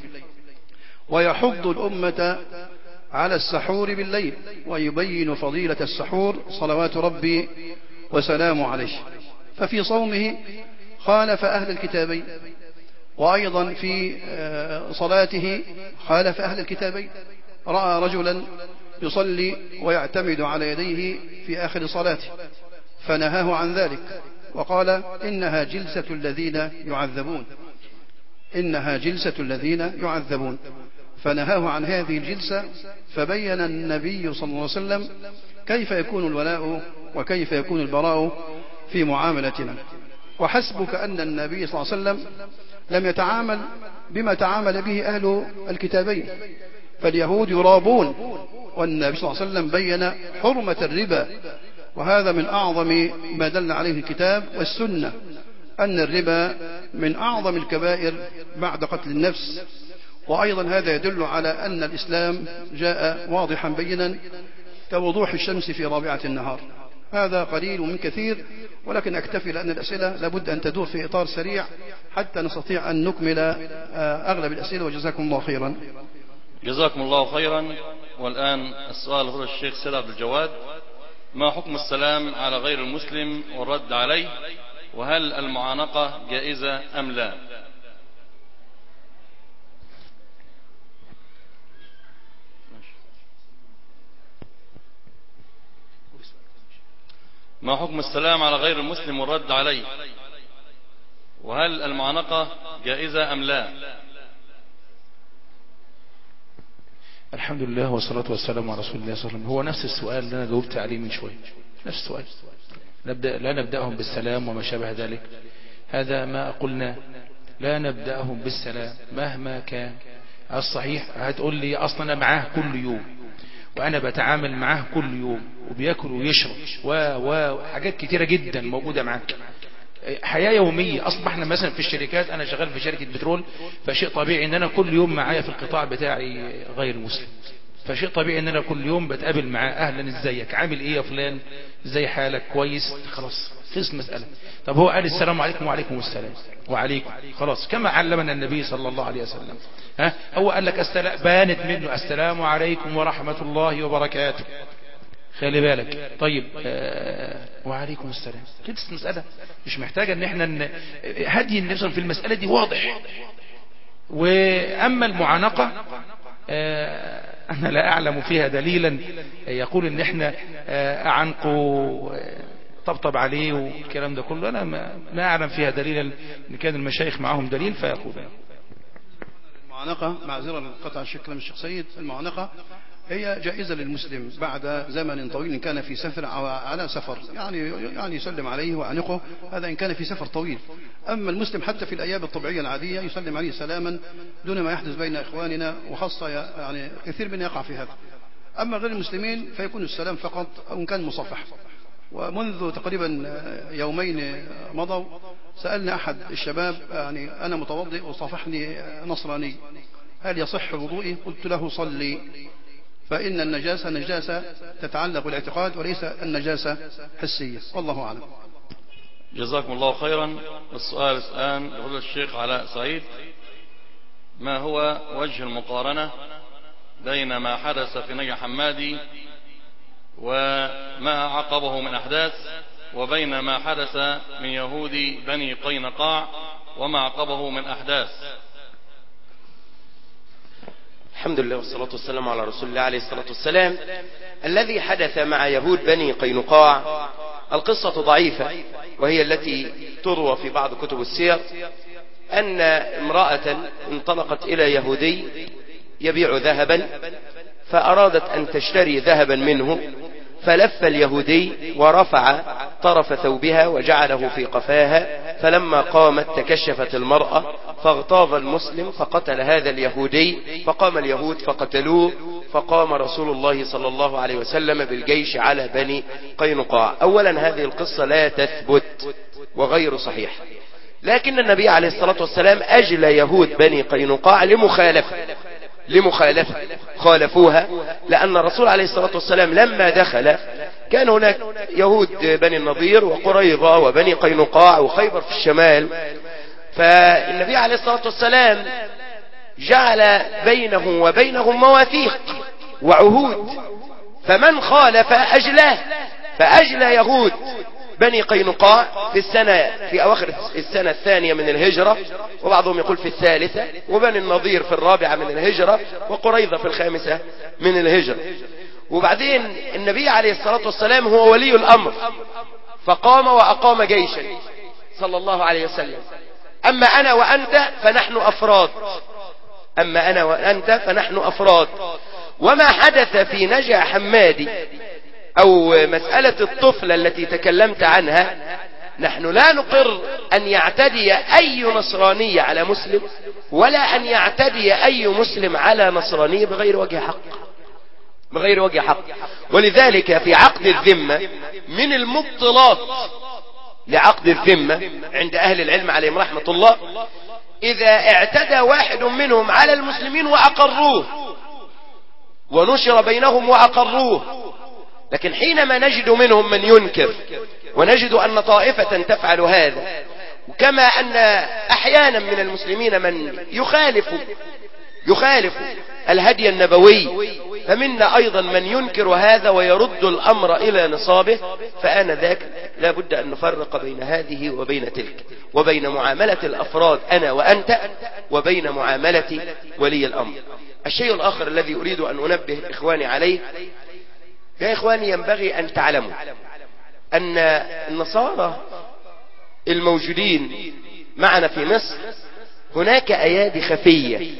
ويحض الأمة على السحور بالليل، ويبين فضيلة السحور صلوات ربي وسلامه عليه. ففي صومه خالف أهل الكتابين، وأيضا في صلاته خالف أهل الكتابين. رأى رجلا يصلي ويعتمد على يديه في آخر صلاته فنهاه عن ذلك، وقال: إنها جلسة الذين يعذبون، إنها جلسة الذين يعذبون، فنهاه عن هذه الجلسة. فبين النبي صلى الله عليه وسلم كيف يكون الولاء وكيف يكون البراء في معاملتنا. وحسبك أن النبي صلى الله عليه وسلم لم يتعامل بما تعامل به أهل الكتابين، فاليهود يرابون، والنبي صلى الله عليه وسلم بين حرمة الربا، وهذا من أعظم ما دل عليه الكتاب والسنة، أن الربا من أعظم الكبائر بعد قتل النفس. وأيضا هذا يدل على أن الإسلام جاء واضحا بينا كوضوح الشمس في رابعة النهار. هذا قليل من كثير، ولكن أكتفي لأن الأسئلة لابد أن تدور في إطار سريع حتى نستطيع أن نكمل أغلب الأسئلة، وجزاكم الله خيرا. جزاكم الله خيرا. والآن السؤال هو الشيخ سيد عبد الجواد: ما حكم السلام على غير المسلم والرد عليه، وهل المعانقة جائزة أم لا؟ ما حكم السلام على غير المسلم والرد عليه، وهل المعانقة جائزة أم لا؟ الحمد لله والصلاة والسلام على رسول الله صلى الله عليه وسلم. هو نفس السؤال اللي أنا جاوبت عليه من شوية، نفس السؤال. لا نبدأهم بالسلام وما شابه ذلك، هذا ما قلنا، لا نبدأهم بالسلام مهما كان. الصحيح هتقول لي أصلا أنا معاه كل يوم، وأنا بتعامل معاه كل يوم، وبيأكل ويشرب وحاجات كتيرة جدا موجودة معاك، حياة يومية. أصبحنا مثلا في الشركات، أنا شغال في شركة بترول، فشيء طبيعي أن أنا كل يوم معايا في القطاع بتاعي غير مسلم، فشيء طبيعي أن أنا كل يوم بتقابل معاه: أهلا ازيك، عامل إيه يا فلان، ازاي حالك، كويس، خلاص خلص مسألة. طب هو قال السلام عليكم وعليكم السلام وعليكم، خلاص كما علمنا النبي صلى الله عليه وسلم. هو قال لك بانت منه السلام عليكم ورحمة الله وبركاته، خلي بالك. طيب وعليكم السلام، كده المسألة مش محتاجة ان احنا هدي النبي في المسألة دي واضح. واما المعانقة انا لا اعلم فيها دليلا يقول ان احنا اعنقه طبطب عليه والكلام ده كله، انا ما اعلم فيها دليلا، ان كان المشايخ معهم دليل فيقول. المعانقة، معذرة من قطع الشكل من الشيخ سيد، المعانقة هي جائزة للمسلم بعد زمن طويل، إن كان في سفر أو على سفر، يعني يسلم عليه وعنقه، هذا إن كان في سفر طويل. أما المسلم حتى في الأيام الطبيعية العادية يسلم عليه سلاما دون ما يحدث بين إخواننا، وخاصة كثير من يقع في هذا. أما غير المسلمين فيكون السلام فقط، أو إن كان مصافحة. ومنذ تقريبا يومين مضوا سألني أحد الشباب يعني أنا متوضئ وصافحني نصراني هل يصح وضوئي؟ قلت له صلي، فإن النجاسة نجاسة تتعلق بالاعتقاد وليس النجاسة حسية، والله أعلم. جزاكم الله خيرا. السؤال الآن يقول الشيخ علاء سعيد: ما هو وجه المقارنة بين ما حدث في نجع حمادي وما عقبه من أحداث وبين ما حدث من يهودي بني قينقاع وما عقبه من أحداث؟ الحمد لله والصلاة والسلام على رسول الله عليه الصلاة والسلام. الذي حدث مع يهود بني قينقاع القصة ضعيفة، وهي التي تروى في بعض كتب السير أن امرأة انطلقت إلى يهودي يبيع ذهبا، فأرادت أن تشتري ذهبا منه، فلف اليهودي ورفع طرف ثوبها وجعله في قفاها، فلما قامت تكشفت المرأة فاغتاظ المسلم فقتل هذا اليهودي، فقام اليهود فقتلوه، فقام رسول الله صلى الله عليه وسلم بالجيش على بني قينقاع. أولا هذه القصة لا تثبت وغير صحيح، لكن النبي عليه الصلاة والسلام أجلى يهود بني قينقاع لمخالفة خالفوها، لأن الرسول عليه الصلاة والسلام لما دخل كان هناك يهود بني النضير وقريظة وبني قينقاع وخيبر في الشمال، فالنبي عليه الصلاة والسلام جعل بينه وبينهم مواثيق وعهود، فمن خالف أجلاه، فأجلى يهود بني قينقاع في أواخر السنة الثانية من الهجرة، وبعضهم يقول في الثالثة، وبني النضير في الرابعة من الهجرة، وقريظة في الخامسة من الهجرة. وبعدين النبي عليه الصلاة والسلام هو ولي الأمر، فقام وأقام جيشا صلى الله عليه وسلم. أما أنا وأنت فنحن أفراد. وما حدث في نجع حمادي أو مسألة الطفلة التي تكلمت عنها، نحن لا نقر أن يعتدي أي نصراني على مسلم، ولا أن يعتدي أي مسلم على نصراني بغير وجه حق. ولذلك في عقد الذمة من المبطلات لعقد الذمة عند أهل العلم عليهم رحمة الله، إذا اعتدى واحد منهم على المسلمين وأقروه ونشر بينهم وأقروه، لكن حينما نجد منهم من ينكر ونجد أن طائفة تفعل هذا، وكما أن أحيانا من المسلمين من يخالف الهدي النبوي، فمنا أيضا من ينكر هذا ويرد الأمر إلى نصابه، فآنذاك لا بد أن نفرق بين هذه وبين تلك، وبين معاملة الأفراد أنا وأنت وبين معاملة ولي الأمر. الشيء الآخر الذي أريد أن أنبه إخواني عليه، يا إخواني ينبغي أن تعلموا أن النصارى الموجودين معنا في مصر هناك أيادي خفية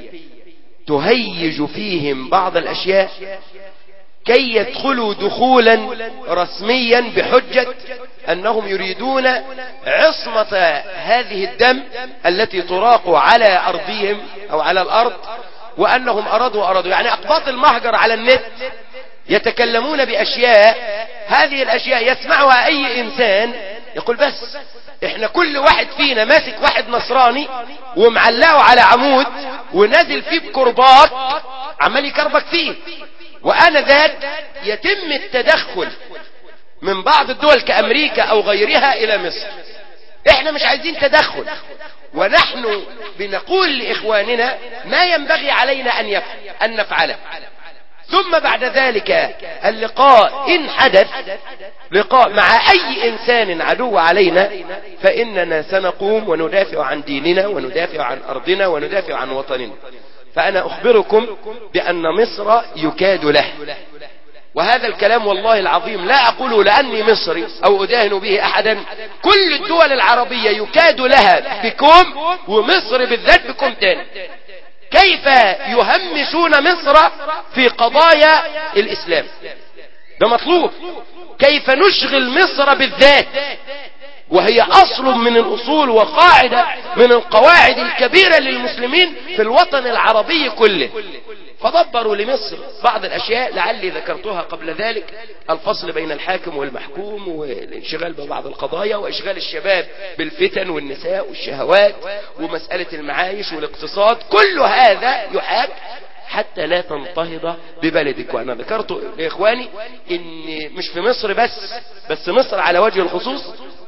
تهيج فيهم بعض الأشياء كي يدخلوا دخولا رسميا بحجة أنهم يريدون عصمة هذه الدم التي تراق على أرضهم أو على الأرض، وأنهم أرادوا يعني أقباط المهجر على النت يتكلمون بأشياء، هذه الأشياء يسمعها أي إنسان يقول بس احنا كل واحد فينا ماسك واحد نصراني ومعلقه على عمود ونازل فيه بكرباط عمال يكربك فيه، وأنا ذاك يتم التدخل من بعض الدول كأمريكا أو غيرها إلى مصر. احنا مش عايزين تدخل، ونحن بنقول لإخواننا ما ينبغي علينا أن نفعله. ثم بعد ذلك اللقاء إن حدث لقاء مع أي إنسان عدو علينا، فإننا سنقوم وندافع عن ديننا وندافع عن أرضنا وندافع عن وطننا. فأنا أخبركم بأن مصر يكاد له، وهذا الكلام والله العظيم لا أقوله لأني مصري أو أداهن به أحدا، كل الدول العربية يكاد لها بكم، ومصر بالذات بكم تاني. كيف يهمشون مصر في قضايا الإسلام؟ ده مطلوب. كيف نشغل مصر بالذات وهي أصل من الأصول وقاعدة من القواعد الكبيرة للمسلمين في الوطن العربي كله؟ فدبروا لمصر بعض الأشياء لعلي ذكرتها قبل ذلك: الفصل بين الحاكم والمحكوم، والانشغال ببعض القضايا، وإشغال الشباب بالفتن والنساء والشهوات، ومسألة المعايش والاقتصاد. كل هذا يحاك حتى لا تنتهض ببلدك. وأنا ذكرت لإخواني إن مش في مصر بس مصر على وجه الخصوص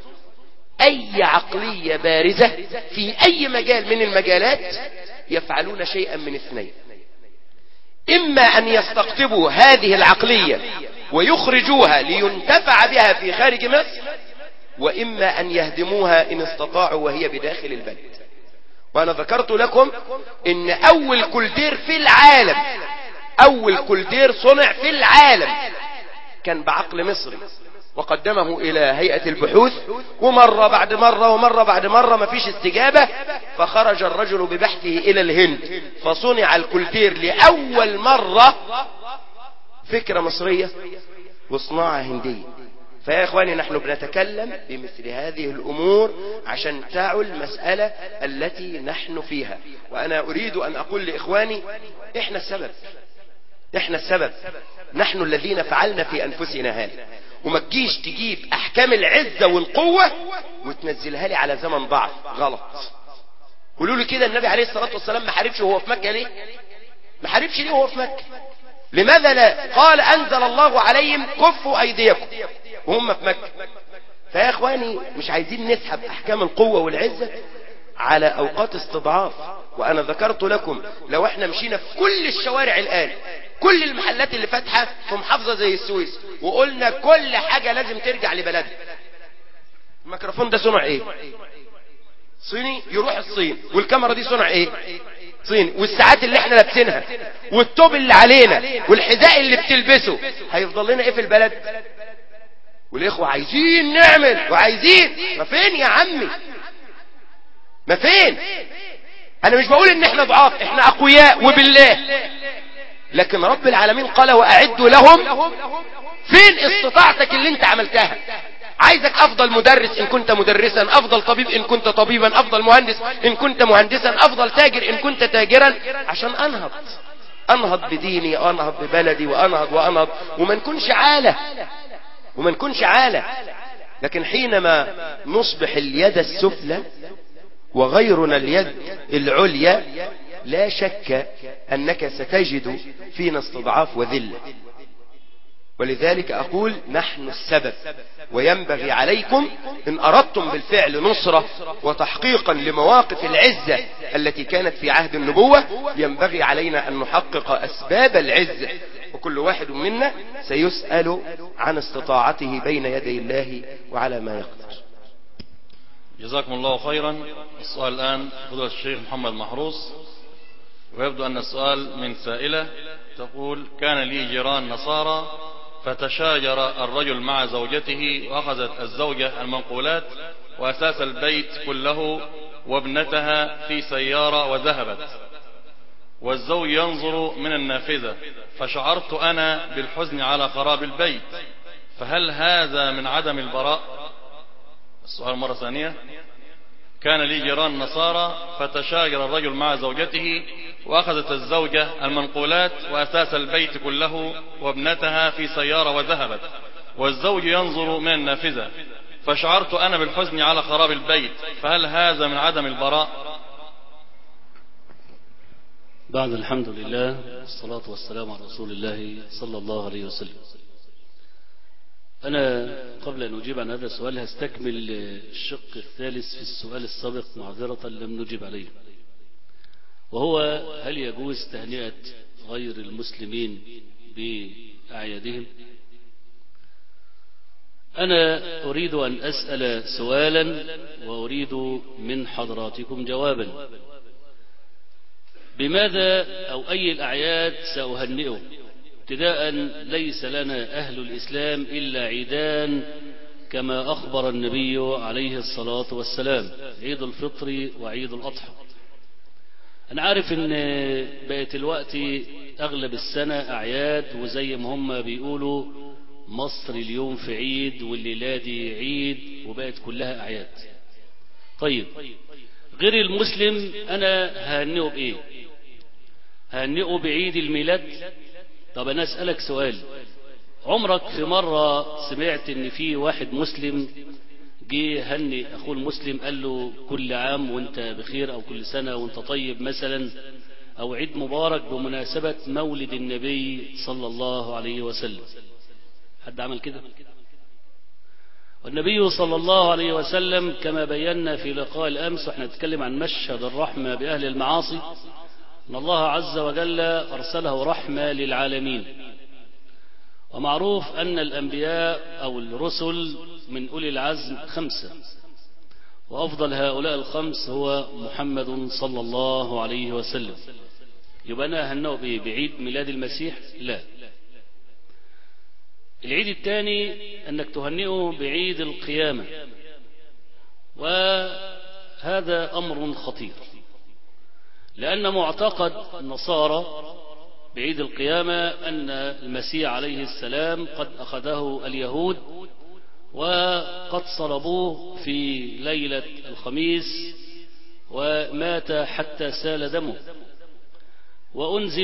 أي عقلية بارزة في أي مجال من المجالات يفعلون شيئا من اثنين: إما أن يستقطبوا هذه العقلية ويخرجوها لينتفع بها في خارج مصر، وإما أن يهدموها إن استطاعوا وهي بداخل البلد. وأنا ذكرت لكم إن أول كولدير في العالم، أول كولدير صنع في العالم كان بعقل مصري، وقدمه إلى هيئة البحوث، ومرة بعد مرة ومرة بعد مرة ما فيش استجابة، فخرج الرجل ببحثه إلى الهند، فصنع الكولدير لأول مرة فكرة مصرية وصناعة هندية. فيا إخواني نحن بنتكلم بمثل هذه الأمور عشان تعوا المسألة التي نحن فيها. وأنا أريد أن أقول لإخواني إحنا السبب، نحن الذين فعلنا في أنفسنا هذا. وما تجيش تجيب أحكام العزة والقوة وتنزلها لي على زمن ضعف، غلط. قولوا لي كده، النبي عليه الصلاة والسلام ما حاربش وهو في مكة ليه؟ ما حاربش ليه وهو في مكة؟ لماذا لا؟ قال أنزل الله عليهم كفوا أيديكم وهم في مكة. فيا إخواني مش عايزين نسحب أحكام القوة والعزة على أوقات استضعاف. وأنا ذكرت لكم لو احنا مشينا في كل الشوارع الآن، كل المحلات اللي فاتحة في محافظة زي السويس، وقلنا كل حاجة لازم ترجع لبلدها، الميكروفون ده صنع ايه؟ صيني، يروح الصين. والكاميرا دي صنع ايه؟ صيني. والساعات اللي احنا لابسينها والتوب اللي علينا والحذاء اللي بتلبسه هيفضل لنا ايه في البلد؟ والاخوة عايزين نعمل وعايزين، ما فين يا عمي؟ ما فين؟ انا مش بقول ان احنا ضعاف، احنا اقوياء وبالله، لكن رب العالمين قال واعدوا لهم. فين استطاعتك اللي انت عملتها؟ عايزك افضل مدرس ان كنت مدرسا، افضل طبيب ان كنت طبيبا، افضل مهندس ان كنت مهندسا، افضل تاجر ان كنت تاجرا، عشان انهض بديني، انهض ببلدي، وانهض وما نكونش عالة. لكن حينما نصبح اليد السفلى وغيرنا اليد العليا، لا شك أنك ستجد فينا استضعاف وذلة. ولذلك أقول نحن السبب، وينبغي عليكم إن أردتم بالفعل نصرة وتحقيقا لمواقف العزة التي كانت في عهد النبوة، ينبغي علينا أن نحقق أسباب العزة، وكل واحد منا سيسأل عن استطاعته بين يدي الله وعلى ما يقدر. جزاكم الله خيرا. السؤال الآن فضيلة الشيخ محمد محروس، ويبدو أن السؤال من سائلة تقول: كان لي جيران نصارى فتشاجر الرجل مع زوجته، وأخذت الزوجة المنقولات وأساس البيت كله وابنتها في سيارة وذهبت، والزوج ينظر من النافذة، فشعرت أنا بالحزن على خراب البيت، فهل هذا من عدم البراء؟ السؤال مرة ثانية: كان لي جيران نصارى فتشاجر الرجل مع زوجته، وأخذت الزوجة المنقولات وأساس البيت كله وابنتها في سيارة وذهبت، والزوج ينظر من النافذة، فشعرت أنا بالحزن على خراب البيت، فهل هذا من عدم البراء؟ بعد الحمد لله والصلاة والسلام على رسول الله صلى الله عليه وسلم. أنا قبل أن أجيب عن هذا السؤال هستكمل الشق الثالث في السؤال السابق معذرة لم نجب عليه، وهو: هل يجوز تهنئة غير المسلمين بأعيادهم؟ أنا أريد أن أسأل سؤالا وأريد من حضراتكم جوابا: بماذا أو أي الأعياد سأهنئه؟ ابتداء ليس لنا أهل الإسلام إلا عيدان كما أخبر النبي عليه الصلاة والسلام: عيد الفطر وعيد الأضحى. أنا عارف إن بقت الوقت أغلب السنة أعياد، وزي ما هم بيقولوا مصر اليوم في عيد والليلة دي عيد، وبقت كلها أعياد. طيب غير المسلم أنا ههنئه بإيه؟ هنئوا بعيد الميلاد. طب أنا أسألك سؤال، عمرك في مرة سمعت إن في واحد مسلم جه هني أخوه المسلم قال له كل عام وانت بخير، أو كل سنة وانت طيب مثلا، أو عيد مبارك بمناسبة مولد النبي صلى الله عليه وسلم؟ حد عمل كده؟ والنبي صلى الله عليه وسلم كما بينا في لقاء الأمس واحنا نتكلم عن مشهد الرحمة بأهل المعاصي، أن الله عز وجل أرسله رحمة للعالمين. ومعروف أن الأنبياء أو الرسل من أولي العزم 5، وأفضل هؤلاء ال5 هو محمد صلى الله عليه وسلم. يبقى أنا هنأ بعيد ميلاد المسيح؟ لا. العيد الثاني أنك تهنئه بعيد القيامة، وهذا أمر خطير، لأن معتقد النصارى بعيد القيامة أن المسيح عليه السلام قد أخذه اليهود وقد صلبوه في ليلة الخميس ومات حتى سال دمه، وأنزل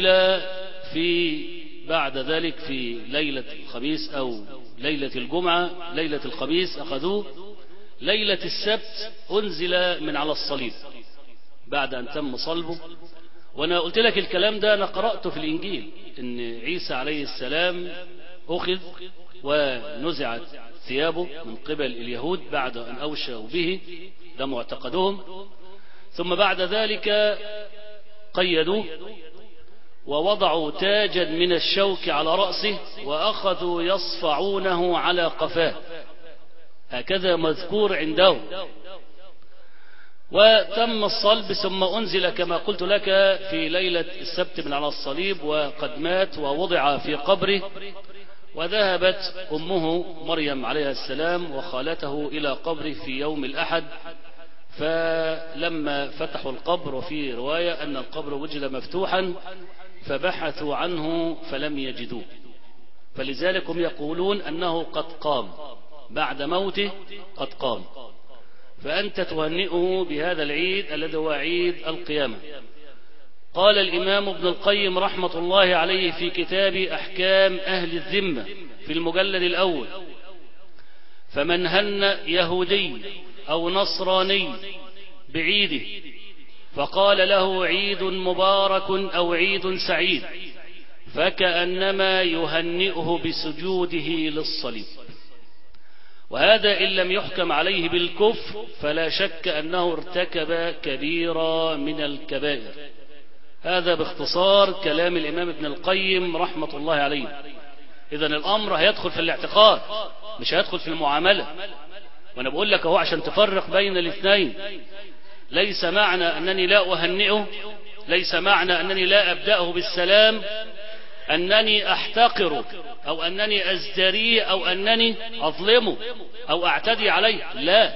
بعد ذلك في ليلة الخميس أو ليلة الجمعة. ليلة الخميس أخذوه، ليلة السبت أنزل من على الصليب بعد أن تم صلبه. وأنا قلت لك الكلام ده، أنا قرأته في الإنجيل، إن عيسى عليه السلام أخذ ونزعت ثيابه من قبل اليهود بعد أن أوشوا به، ده معتقدهم. ثم بعد ذلك قيدوه ووضعوا تاجا من الشوك على رأسه وأخذوا يصفعونه على قفاه، هكذا مذكور عندهم. وتم الصلب ثم أنزل كما قلت لك في ليلة السبت من على الصليب، وقد مات ووضع في قبره. وذهبت أمه مريم عليها السلام وخالته إلى قبره في يوم الأحد، فلما فتحوا القبر، وفي رواية أن القبر وجد مفتوحا، فبحثوا عنه فلم يجدوه، فلذلك هم يقولون أنه قد قام بعد موته، قد قام. فأنت تهنئه بهذا العيد الذي هو عيد القيامة. قال الإمام ابن القيم رحمة الله عليه في كتاب أحكام أهل الذمة في المجلد الأول: فمن هن يهودي أو نصراني بعيده فقال له عيد مبارك أو عيد سعيد، فكأنما يهنئه بسجوده للصليب. وهذا إن لم يحكم عليه بالكفر فلا شك أنه ارتكب كبيرة من الكبائر. هذا باختصار كلام الإمام ابن القيم رحمة الله عليه. إذن الأمر هيدخل في الاعتقاد، مش هيدخل في المعاملة. وأنا بقول لك أهو عشان تفرق بين الاثنين. ليس معنى أنني لا أهنئه، ليس معنى أنني لا أبدأه بالسلام أنني أحتقره أو أنني أزدريه أو أنني أظلمه أو أعتدي عليه، لا.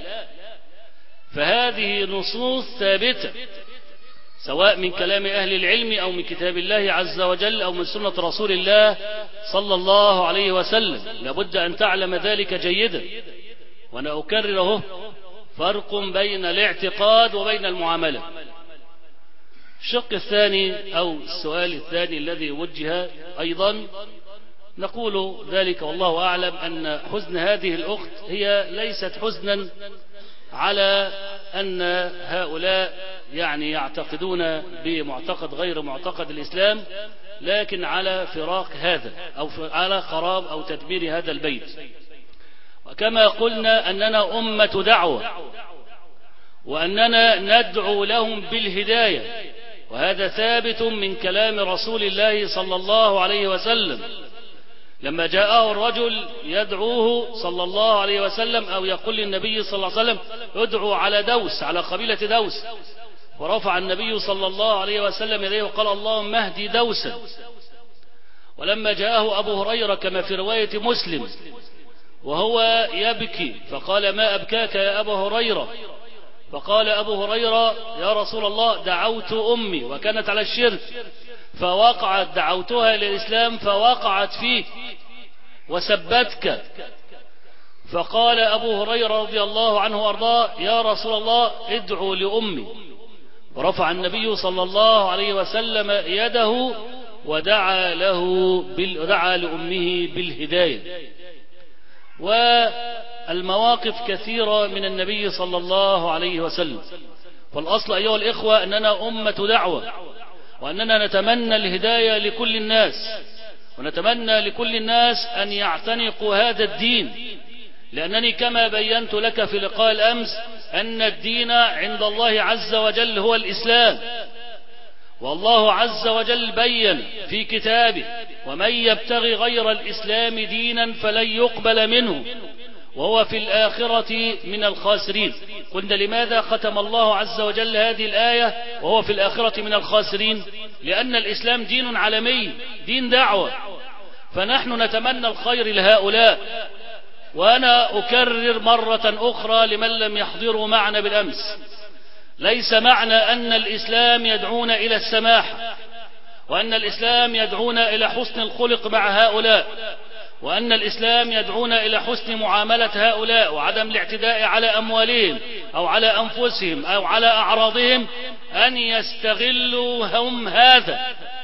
فهذه نصوص ثابتة سواء من كلام أهل العلم أو من كتاب الله عز وجل أو من سنة رسول الله صلى الله عليه وسلم. لابد أن تعلم ذلك جيدا. وأنا أكرره، فرق بين الاعتقاد وبين المعاملة. الشق الثاني أو السؤال الثاني الذي وجه أيضا نقول ذلك والله أعلم أن حزن هذه الأخت هي ليست حزنا على أن هؤلاء يعني يعتقدون بمعتقد غير معتقد الإسلام، لكن على فراق هذا أو على خراب أو تدمير هذا البيت. وكما قلنا أننا أمة دعوة وأننا ندعو لهم بالهداية، وهذا ثابت من كلام رسول الله صلى الله عليه وسلم لما جاءه الرجل يدعوه صلى الله عليه وسلم أو يقول للنبي صلى الله عليه وسلم ادعو على دوس، على قبيلة دوس، ورفع النبي صلى الله عليه وسلم يديه وقال اللهم اهدي دوسا. ولما جاءه أبو هريرة كما في رواية مسلم وهو يبكي فقال ما أبكاك يا أبا هريرة؟ فقال أبو هريرة يا رسول الله دعوت أمي وكانت على الشرك فوقعت، دعوتها إلى الإسلام فوقعت فيك وسبتك. فقال أبو هريرة رضي الله عنه وأرضاه يا رسول الله ادعوا لأمي. ورفع النبي صلى الله عليه وسلم يده ودعا لأمه بالهداية. والمواقف كثيرة من النبي صلى الله عليه وسلم. فالأصل أيها الإخوة أننا أمة دعوة، وأننا نتمنى الهداية لكل الناس، ونتمنى لكل الناس أن يعتنقوا هذا الدين، لأنني كما بينت لك في لقاء الأمس أن الدين عند الله عز وجل هو الإسلام. والله عز وجل بين في كتابه: ومن يبتغي غير الإسلام دينا فلن يقبل منه وهو في الآخرة من الخاسرين. قلنا لماذا ختم الله عز وجل هذه الآية وهو في الآخرة من الخاسرين؟ لأن الإسلام دين عالمي، دين دعوة، فنحن نتمنى الخير لهؤلاء. وأنا أكرر مرة أخرى لمن لم يحضروا معنا بالأمس: ليس معنى أن الإسلام يدعون إلى السماحة، وأن الإسلام يدعون إلى حسن الخلق مع هؤلاء، وأن الإسلام يدعون إلى حسن معاملة هؤلاء وعدم الاعتداء على أموالهم أو على أنفسهم أو على أعراضهم، أن يستغلوا هم هذا.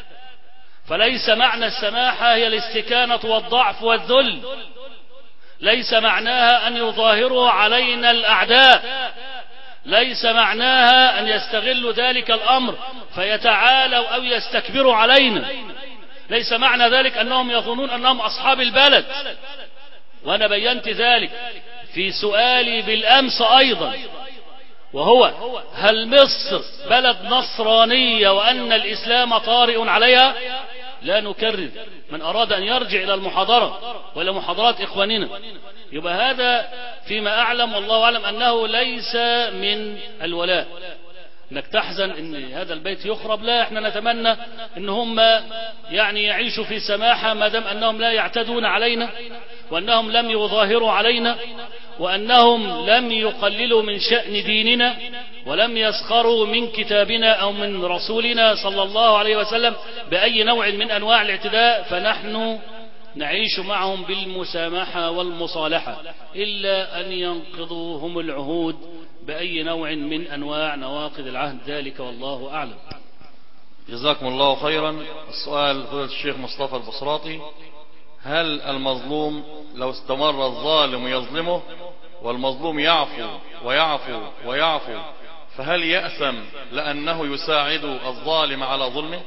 فليس معنى السماحة هي الاستكانة والضعف والذل، ليس معناها أن يظاهروا علينا الأعداء، ليس معناها أن يستغلوا ذلك الأمر فيتعالوا أو يستكبروا علينا، ليس معنى ذلك أنهم يظنون أنهم أصحاب البلد. وأنا بينت ذلك في سؤالي بالأمس أيضا، وهو: هل مصر بلد نصرانية وأن الإسلام طارئ عليها؟ لا نكرر، من أراد أن يرجع إلى المحاضرة وإلى محاضرات إخواننا. يبقى هذا فيما أعلم والله أعلم أنه ليس من الولاء، انك تحزن ان هذا البيت يخرب. لا، احنا نتمنى ان هم يعني يعيشوا في سماحة ما دام انهم لا يعتدون علينا، وانهم لم يظاهروا علينا، وانهم لم يقللوا من شأن ديننا، ولم يسخروا من كتابنا او من رسولنا صلى الله عليه وسلم بأي نوع من انواع الاعتداء. فنحن نعيش معهم بالمسامحة والمصالحة، إلا أن ينقضوا هم العهود بأي نوع من أنواع نواقض العهد، ذلك والله أعلم. جزاكم الله خيرا. السؤال فضيلة الشيخ مصطفى البصراطي: هل المظلوم لو استمر الظالم يظلمه والمظلوم يعفو ويعفو ويعفو فهل يأثم لأنه يساعد الظالم على ظلمه؟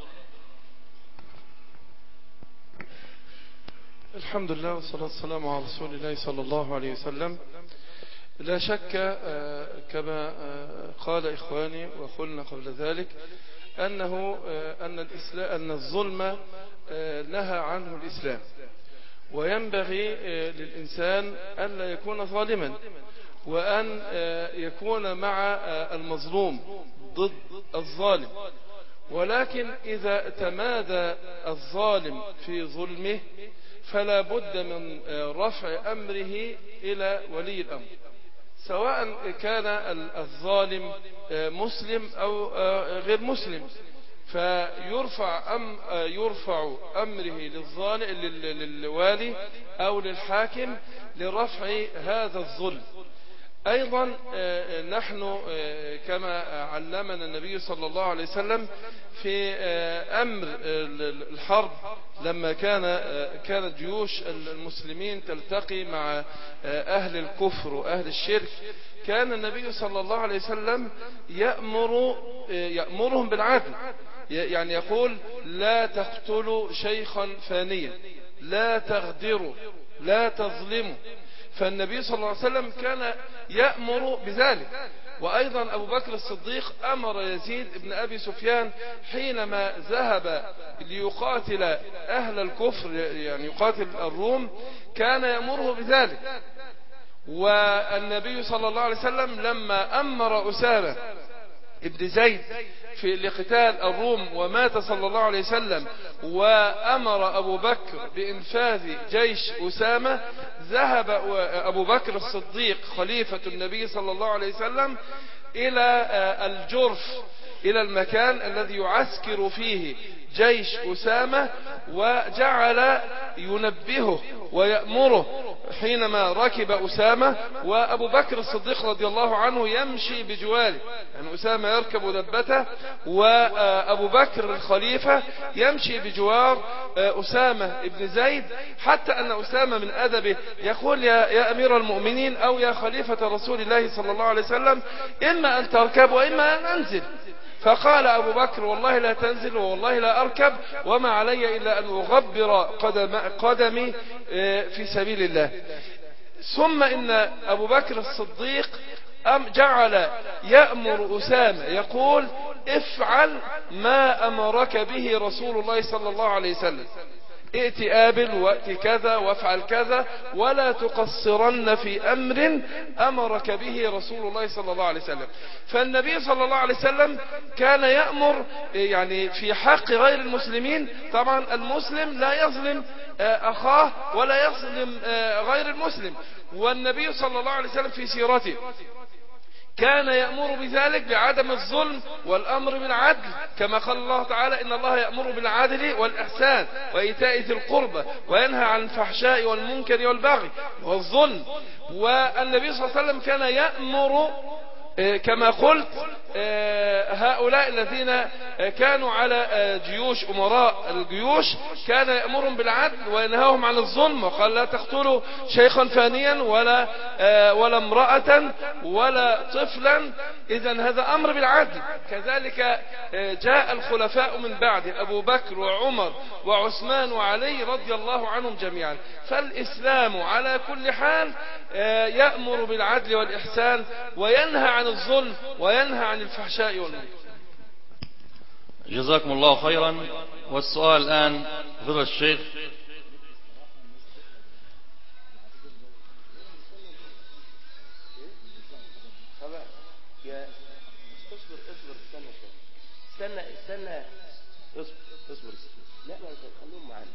الحمد لله والصلاة والسلام على رسول الله صلى الله عليه وسلم. لا شك كما قال إخواني وقلنا قبل ذلك أن الظلم نهى عنه الإسلام، وينبغي للإنسان ألا يكون ظالما، وأن يكون مع المظلوم ضد الظالم. ولكن إذا تمادى الظالم في ظلمه فلا بد من رفع أمره إلى ولي الأمر، سواء كان الظالم مسلم أو غير مسلم، فيرفع أمره للوالي أو للحاكم لرفع هذا الظلم. أيضا نحن كما علمنا النبي صلى الله عليه وسلم في أمر الحرب، لما كانت جيوش المسلمين تلتقي مع أهل الكفر وأهل الشرك، كان النبي صلى الله عليه وسلم يأمرهم بالعدل، يعني يقول: لا تقتلوا شيخا فانيا، لا تغدروا، لا تظلموا. فالنبي صلى الله عليه وسلم كان يأمر بذلك. وأيضا أبو بكر الصديق أمر يزيد بن أبي سفيان حينما ذهب ليقاتل أهل الكفر، يعني يقاتل الروم، كان يأمره بذلك. والنبي صلى الله عليه وسلم لما أمر أسامة ابن زيد لقتال الروم ومات صلى الله عليه وسلم، وأمر أبو بكر بإنفاذ جيش أسامة، ذهب أبو بكر الصديق خليفة النبي صلى الله عليه وسلم إلى الجرف، إلى المكان الذي يعسكر فيه جيش أسامة وجعل ينبهه ويأمره حينما ركب أسامة، وأبو بكر الصديق رضي الله عنه يمشي بجواره، يعني أسامة يركب دبته وأبو بكر الخليفة يمشي بجوار أسامة ابن زيد، حتى أن أسامة من أدبه يقول يا أمير المؤمنين أو يا خليفة رسول الله صلى الله عليه وسلم إما أن تركب وإما أن أنزل. فقال أبو بكر والله لا تنزل والله لا أركب، وما علي إلا أن أغبر قدمي في سبيل الله. ثم إن أبو بكر الصديق جعل يأمر أسامة يقول افعل ما أمرك به رسول الله صلى الله عليه وسلم، ائت آبل وأت كذا وافعل كذا ولا تقصرن في أمر أمرك به رسول الله صلى الله عليه وسلم. فالنبي صلى الله عليه وسلم كان يأمر يعني في حق غير المسلمين، طبعا المسلم لا يظلم أخاه ولا يظلم غير المسلم، والنبي صلى الله عليه وسلم في سيرته كان يأمر بذلك بعدم الظلم والأمر بالعدل، كما قال الله تعالى إن الله يأمر بالعدل والإحسان وإيتاء ذي القربى وينهى عن الفحشاء والمنكر والبغي والظلم. والنبي صلى الله عليه وسلم كان يأمر كما قلت هؤلاء الذين كانوا على جيوش أمراء الجيوش كان يأمرهم بالعدل وينهاهم عن الظلم، وقال لا تقتلوا شيخا فانيا ولا امرأة ولا طفلا، إذن هذا أمر بالعدل. كذلك جاء الخلفاء من بعد أبو بكر وعمر وعثمان وعلي رضي الله عنهم جميعا. فالإسلام على كل حال يأمر بالعدل والإحسان وينهى عن الظلم وينهى عن الفحشاء والمنكر. جزاكم الله خيرا. والسؤال الآن فضل الشيخ استنى اصبر لا خلوهم معانا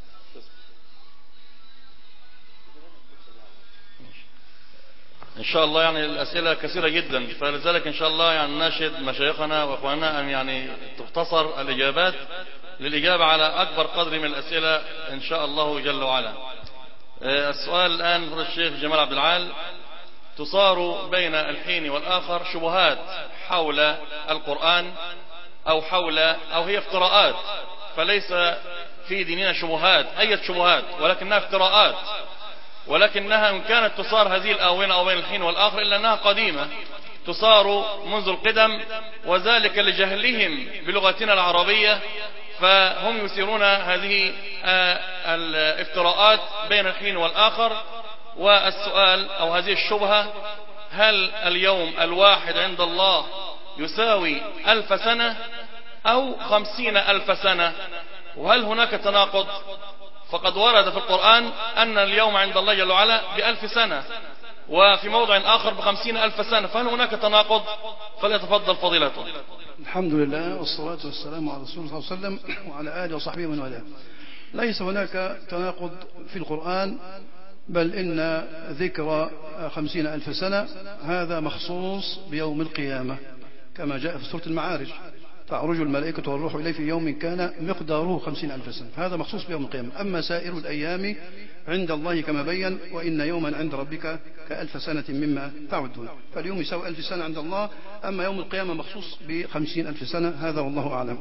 إن شاء الله. يعني الأسئلة كثيرة جدا، فلذلك إن شاء الله يعني ناشد مشايخنا وأخواننا أن يعني تختصر الإجابات للإجابة على أكبر قدر من الأسئلة إن شاء الله جل وعلا. السؤال الآن فضل الشيخ جمال عبد العال: تصار بين الحين والآخر شبهات حول القرآن أو هي افتراءات، فليس في ديننا شبهات أي شبهات ولكنها افتراءات، ولكنها إن كانت تصار هذه الآونة أو بين الحين والآخر إلا أنها قديمة تصار منذ القدم، وذلك لجهلهم بلغتنا العربية، فهم يثيرون هذه الافتراءات بين الحين والآخر. والسؤال أو هذه الشبهة: هل اليوم الواحد عند الله يساوي 1000 سنة أو 50,000 سنة؟ وهل هناك تناقض؟ فقد ورد في القرآن أن اليوم عند الله جل وعلا ب1000 سنة، وفي موضع آخر ب50,000 سنة، فهل هناك تناقض؟ فليتفضل فضيلته. الحمد لله والصلاة والسلام على رسول الله صلى الله عليه وسلم وعلى آله وصحبه ومن والاه. ليس هناك تناقض في القرآن، بل إن ذكر 50,000 سنة هذا مخصوص بيوم القيامة كما جاء في سورة المعارج: تعرج الملائكة والروح إليه في يوم كان مقداره 50,000 سنة، هذا مخصوص بيوم القيامة. أما سائر الأيام عند الله كما بين: وإن يوما عند ربك ك1000 سنة مما تعدون، فاليوم يساوي 1000 سنة عند الله، أما يوم القيامة مخصوص ب50,000 سنة، هذا والله أعلم.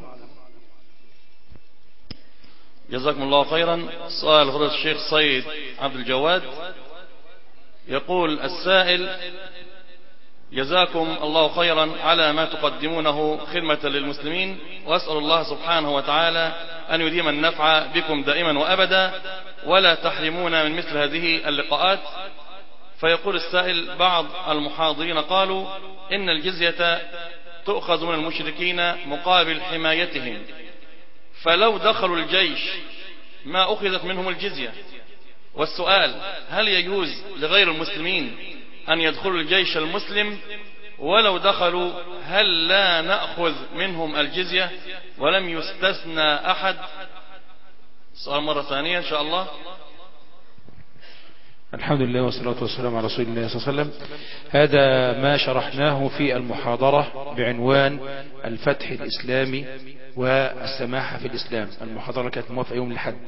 جزاكم الله خيرا. سؤال فضيلة الشيخ سيد عبد الجواد يقول السائل: جزاكم الله خيرا على ما تقدمونه خدمة للمسلمين، وأسأل الله سبحانه وتعالى أن يديم النفع بكم دائما وأبدا ولا تحرمونا من مثل هذه اللقاءات. فيقول السائل: بعض المحاضرين قالوا إن الجزية تؤخذ من المشركين مقابل حمايتهم، فلو دخلوا الجيش ما أخذت منهم الجزية. والسؤال: هل يجوز لغير المسلمين أن يدخلوا الجيش المسلم؟ ولو دخلوا هل لا نأخذ منهم الجزية ولم يستثنى أحد؟ سؤال مرة ثانية إن شاء الله. الحمد لله والصلاة والسلام على رسول الله صلى الله عليه وسلم. هذا ما شرحناه في المحاضرة بعنوان الفتح الإسلامي والسماحة في الإسلام. المحاضرة كانت موافقة يوم الأحد.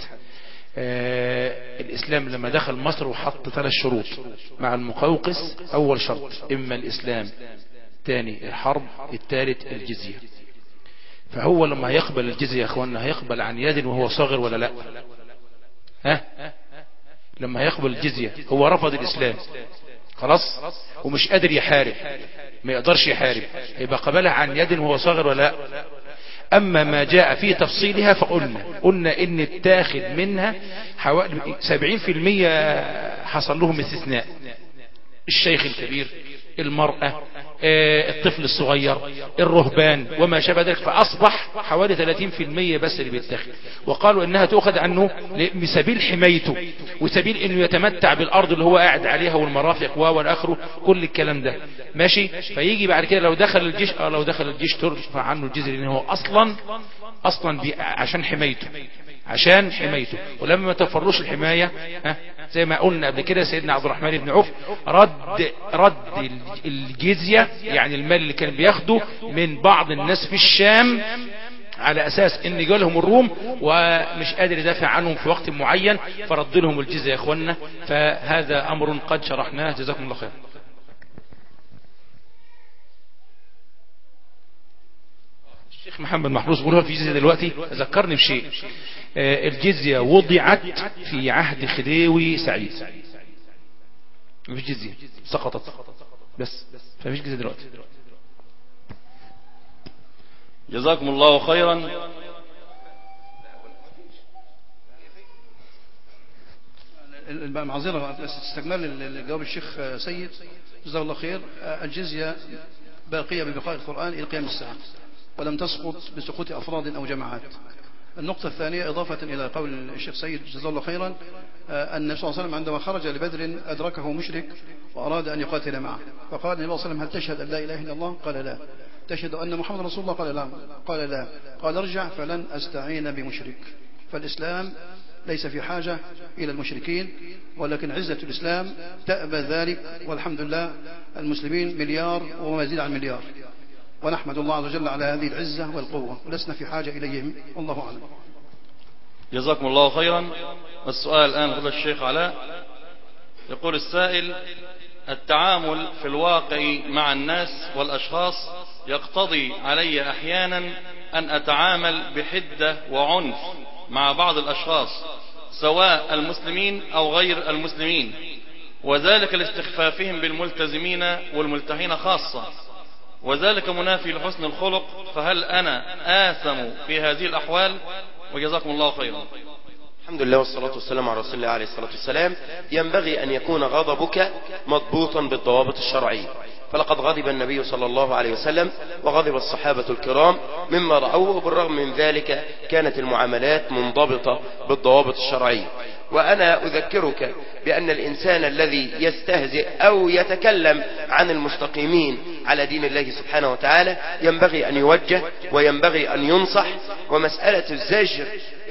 الإسلام لما دخل مصر وحط 3 شروط مع المقوقس. أول شرط إما الإسلام، ثاني الحرب، الثالث الجزية. فهو لما هيقبل الجزية يا أخوانا هيقبل عن يد وهو صغر ولا لا؟ لما يقبل الجزية هو رفض الإسلام خلاص ومش قادر يحارب، ما يقدرش يحارب، يبقى قبلها عن يد وهو صغر ولا لا؟ أما ما جاء في تفصيلها فقلنا إن التاخد منها حوالي 70% حصل لهم استثناء: الشيخ الكبير، المرأة، الطفل الصغير، الرهبان وما شابه ذلك، فأصبح حوالي 30% بس اللي بيتاخد. وقالوا إنها تؤخذ عنه بسبيل حمايته وسبيل إنه يتمتع بالأرض اللي هو قاعد عليها والمرافق والآخره، كل الكلام ده ماشي. فيجي بعد كده لو دخل الجيش ترفع عنه الجزية، لأنه هو أصلا عشان حمايته. ولما ما توفرلوش الحماية زي ما قلنا قبل كده سيدنا عبد الرحمن بن عوف رد الجزية، يعني المال اللي كان بياخده من بعض الناس في الشام على أساس ان جالهم الروم ومش قادر يدافع عنهم في وقت معين، فرد لهم الجزية يا اخوانا. فهذا أمر قد شرحناه، جزاكم الله خير. الشيخ محمد محروس بيقول في جزية دلوقتي، ذكرني بشيء. الجزية وضعت في عهد خديوي سعيد، مفيش جزية، سقطت بس، فمفيش جزية دلوقتي. جزاكم الله خيرا. معذرة بس استكمال جواب الشيخ سيد جزاه الله خير. الجزية باقية ببقاء القرآن إلى قيام الساعة، ولم تسقط بسقوط أفراد أو جماعات. النقطة الثانية إضافة إلى قول الشيخ سيد جزاه الله خيرا، النبي صلى الله عليه وسلم عندما خرج لبدر أدركه مشرك وأراد أن يقاتل معه، فقال النبي صلى الله عليه وسلم: هل تشهد أن لا إله إلا الله؟ قال لا. تشهد أن محمد رسول الله؟ قال لا. قال لا. قال: ارجع فلن أستعين بمشرك. فالإسلام ليس في حاجة إلى المشركين، ولكن عزة الإسلام تأبى ذلك، والحمد لله المسلمين مليار وما يزيد عن مليار، ونحمد الله عز وجل على هذه العزة والقوة، ولسنا في حاجة إليهم، والله أعلم. جزاكم الله خيرا. والسؤال الآن فضيلة الشيخ علاء. يقول السائل: التعامل في الواقع مع الناس والأشخاص يقتضي علي أحيانا أن أتعامل بحدة وعنف مع بعض الأشخاص سواء المسلمين أو غير المسلمين، وذلك لاستخفافهم بالملتزمين والملتحين خاصة، وذلك منافي لحسن الخلق، فهل أنا آثم في هذه الأحوال؟ وجزاكم الله خيرا. الحمد لله والصلاة والسلام على رسول الله عليه الصلاة والسلام. ينبغي أن يكون غضبك مضبوطا بالضوابط الشرعية، فلقد غضب النبي صلى الله عليه وسلم وغضب الصحابة الكرام مما رأوه، وبالرغم من ذلك كانت المعاملات منضبطة بالضوابط الشرعية. وأنا أذكرك بأن الإنسان الذي يستهزئ أو يتكلم عن المستقيمين على دين الله سبحانه وتعالى ينبغي أن يوجه وينبغي أن ينصح. ومسألة الزجر،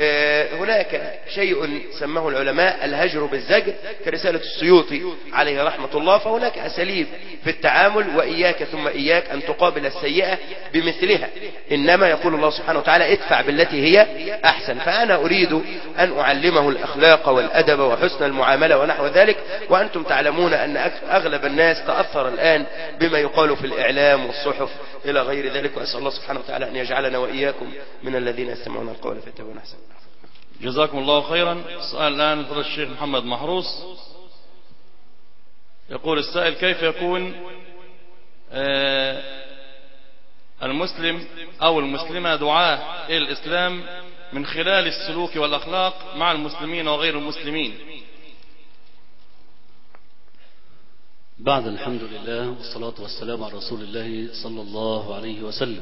هناك شيء سماه العلماء الهجر بالزجر كرسالة السيوطي عليه رحمة الله، فهناك أساليب في التعامل، وإياك ثم إياك أن تقابل السيئة بمثلها، إنما يقول الله سبحانه وتعالى: ادفع بالتي هي أحسن. فأنا أريد أن أعلمه الأخلاق والأدب وحسن المعاملة ونحو ذلك، وأنتم تعلمون أن أغلب الناس تأثر الآن بما يقال في الإعلام والصحف إلى غير ذلك، وأسأل الله سبحانه وتعالى أن يجعلنا وإياكم من الذين يستمعون القول فيتبعون أحسنه. جزاكم الله خيرا. السؤال الآن فضل الشيخ محمد محروس. يقول السائل: كيف يكون المسلم أو المسلمة دعاة إلى الإسلام من خلال السلوك والأخلاق مع المسلمين وغير المسلمين؟ بعد الحمد لله والصلاة والسلام على رسول الله صلى الله عليه وسلم.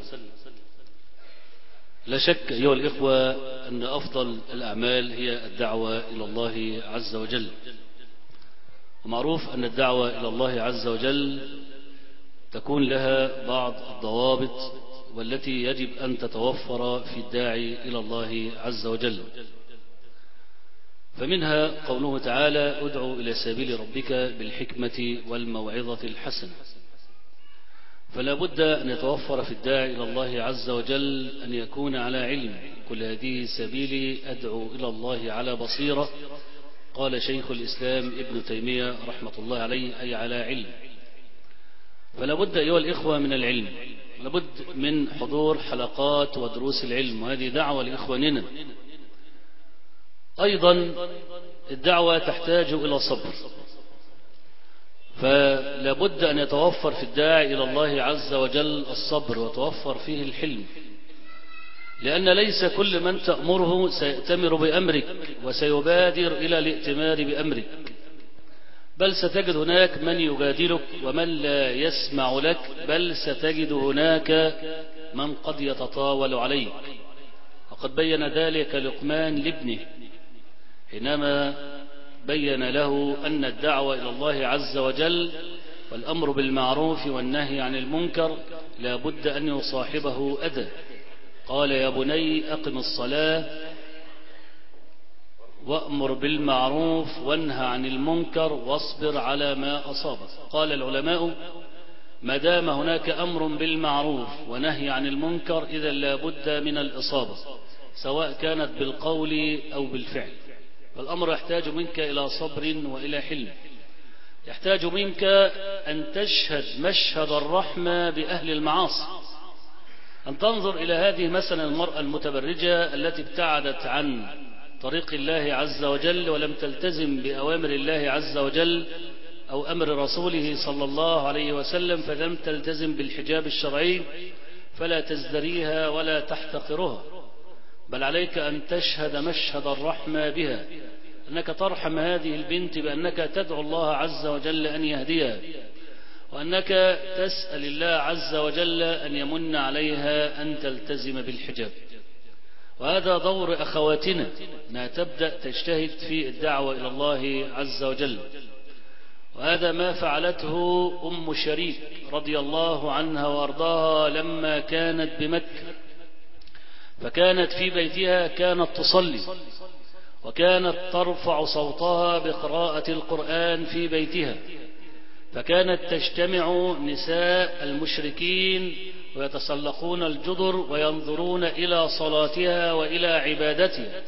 لا شك أيها الإخوة أن أفضل الأعمال هي الدعوة إلى الله عز وجل، ومعروف أن الدعوة إلى الله عز وجل تكون لها بعض الضوابط والتي يجب أن تتوفر في الداعي إلى الله عز وجل. فمنها قوله تعالى ادعو إلى سبيل ربك بالحكمة والموعظة الحسنة. فلا بد أن يتوفر في الداعي إلى الله عز وجل أن يكون على علم. كل هذه سبيلي أدعو إلى الله على بصيرة، قال شيخ الإسلام ابن تيمية رحمة الله عليه، أي على علم. فلا بد أيها الإخوة من العلم، لابد من حضور حلقات ودروس العلم، وهذه دعوة لإخواننا. أيضا الدعوة تحتاج إلى صبر، فلا بد أن يتوفر في الداعي إلى الله عز وجل الصبر وتوفر فيه الحلم، لأن ليس كل من تأمره سيأتمر بأمرك وسيبادر إلى الائتمار بأمرك، بل ستجد هناك من يجادلك ومن لا يسمع لك، بل ستجد هناك من قد يتطاول عليك. وقد بين ذلك لقمان لابنه حينما بين له أن الدعوة إلى الله عز وجل والأمر بالمعروف والنهي عن المنكر لا بد أن يصاحبه أذى. قال يا بني أقم الصلاة وأمر بالمعروف وانهى عن المنكر واصبر على ما أصابك. قال العلماء ما دام هناك أمر بالمعروف ونهي عن المنكر إذا لا بد من الإصابة، سواء كانت بالقول أو بالفعل. فالأمر يحتاج منك إلى صبر وإلى حلم، يحتاج منك أن تشهد مشهد الرحمة بأهل المعاصي، أن تنظر إلى هذه مثلا المرأة المتبرجة التي ابتعدت عن طريق الله عز وجل ولم تلتزم بأوامر الله عز وجل أو أمر رسوله صلى الله عليه وسلم، فلم تلتزم بالحجاب الشرعي، فلا تزدريها ولا تحتقرها، بل عليك أن تشهد مشهد الرحمة بها، أنك ترحم هذه البنت بأنك تدعو الله عز وجل أن يهديها، وأنك تسأل الله عز وجل أن يمن عليها أن تلتزم بالحجاب. وهذا دور أخواتنا، أنها تبدأ تجتهد في الدعوة إلى الله عز وجل. وهذا ما فعلته أم شريك رضي الله عنها وأرضاها لما كانت بمكة، فكانت في بيتها كانت تصلي، وكانت ترفع صوتها بقراءة القرآن في بيتها، فكانت تجتمع نساء المشركين ويتسلقون الجدر وينظرون إلى صلاتها وإلى عبادتها،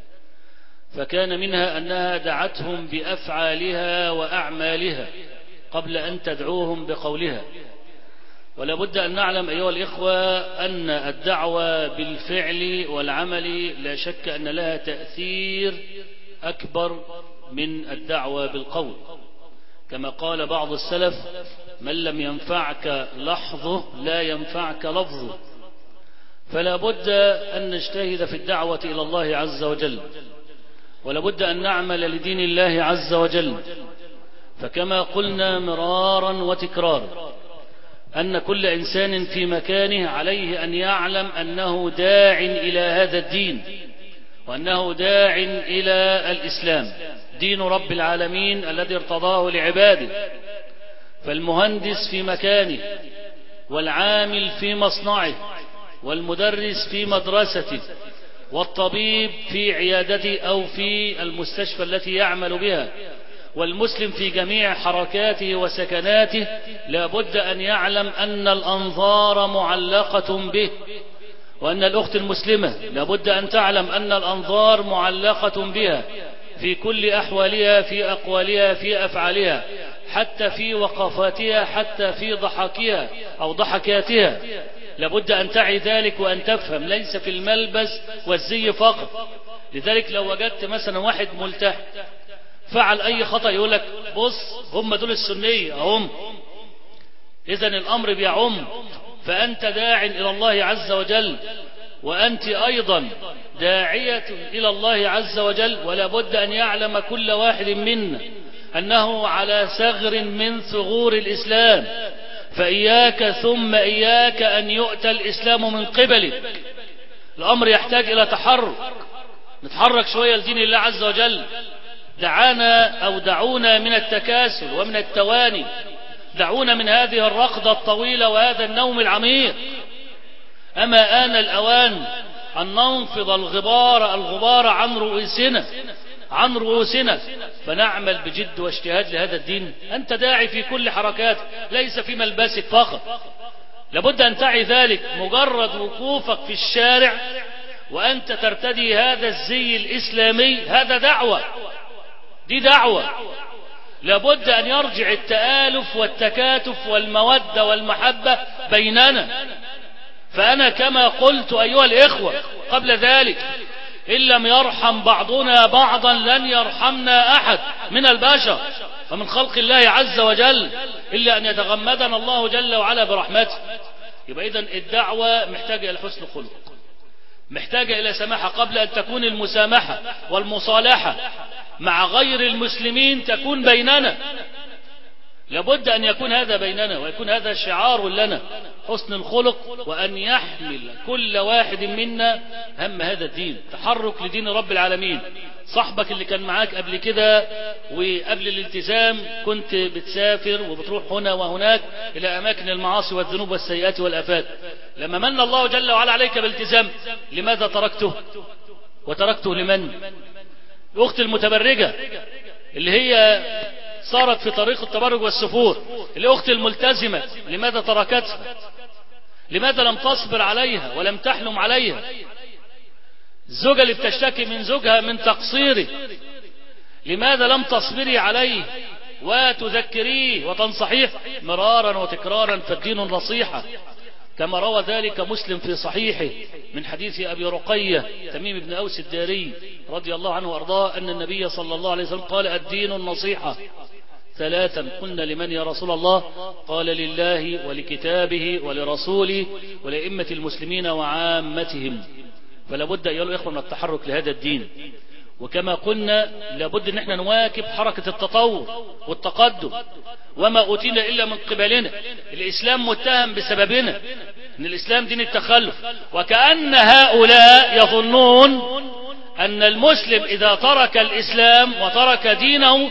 فكان منها أنها دعتهم بأفعالها وأعمالها قبل أن تدعوهم بقولها. ولا بد أن نعلم أيها الإخوة أن الدعوة بالفعل والعمل لا شك أن لها تأثير أكبر من الدعوة بالقول، كما قال بعض السلف من لم ينفعك لحظه لا ينفعك لفظه. فلا بد أن نجتهد في الدعوة إلى الله عز وجل، ولا بد أن نعمل لدين الله عز وجل، فكما قلنا مرارا وتكرارا أن كل إنسان في مكانه عليه أن يعلم أنه داع إلى هذا الدين، وأنه داع إلى الإسلام، دين رب العالمين الذي ارتضاه لعباده. فالمهندس في مكانه، والعامل في مصنعه، والمدرس في مدرسته، والطبيب في عيادته أو في المستشفى التي يعمل بها، والمسلم في جميع حركاته وسكناته لا بد أن يعلم أن الأنظار معلقة به، وأن الأخت المسلمة لا بد أن تعلم أن الأنظار معلقة بها في كل أحوالها، في أقوالها، في أفعالها، حتى في وقفاتها، حتى في ضحكها أو ضحكاتها. لابد أن تعي ذلك وأن تفهم، ليس في الملبس والزي فقط. لذلك لو وجدت مثلا واحد ملتحي فعل أي خطأ يقول لك بص هم دول السنية هم، إذن الأمر بيعم. فأنت داع إلى الله عز وجل، وأنت أيضا داعية إلى الله عز وجل، ولا بد أن يعلم كل واحد منا أنه على ثغر من ثغور الإسلام، فإياك ثم إياك أن يؤتى الإسلام من قبلك. الأمر يحتاج إلى تحرك، نتحرك شوية لدين الله عز وجل. دعونا من التكاسل ومن التواني، دعونا من هذه الركضة الطويلة وهذا النوم العميق. أما آن الأوان أن ننفض الغبار عن رؤوسنا، عن رؤوسنا فنعمل بجد واجتهاد لهذا الدين. أنت داعي في كل حركاتك ليس في ملبسك فقط، لابد أن تعي ذلك. مجرد وقوفك في الشارع وأنت ترتدي هذا الزي الإسلامي هذا دعوة، دي دعوة. لابد أن يرجع التآلف والتكاتف والمودة والمحبة بيننا. فأنا كما قلت أيها الإخوة قبل ذلك، إن لم يرحم بعضنا بعضا لن يرحمنا أحد من البشر ومن خلق الله عز وجل إلا أن يتغمدنا الله جل وعلا برحمته. يبقى إذن الدعوة محتاجة إلى حسن خلق، محتاجة إلى سماحة. قبل أن تكون المسامحة والمصالحة مع غير المسلمين تكون بيننا، لابد أن يكون هذا بيننا ويكون هذا شعار لنا، حسن الخلق، وأن يحمل كل واحد منا هم هذا الدين، تحرك لدين رب العالمين. صاحبك اللي كان معاك قبل كده وقبل الالتزام كنت بتسافر وبتروح هنا وهناك إلى أماكن المعاصي والذنوب والسيئات والآفات، لما من الله جل وعلا عليك بالالتزام لماذا تركته؟ وتركته لمن؟ الأخت المتبرجة اللي هي صارت في طريق التبرج والسفور، الأخت الملتزمة لماذا تركتها؟ لماذا لم تصبر عليها ولم تحلم عليها؟ الزوجة اللي بتشتكي من زوجها من تقصيره لماذا لم تصبري عليه وتذكريه وتنصحيه مرارا وتكرارا؟ فالدين النصيحة، كما روى ذلك مسلم في صحيحه من حديث أبي رقية تميم بن أوس الداري رضي الله عنه وأرضاه أن النبي صلى الله عليه وسلم قال: الدين النصيحة. ثلاثا قلنا: لمن يا رسول الله؟ قال: لله ولكتابه ولرسوله ولأئمة المسلمين وعامتهم. فلا بد أيها الإخوة من التحرك لهذا الدين، وكما قلنا لابد ان احنا نواكب حركة التطور والتقدم، وما أوتينا إلا من قبلنا. الإسلام متهم بسببنا ان الإسلام دين التخلف، وكأن هؤلاء يظنون أن المسلم إذا ترك الإسلام وترك دينه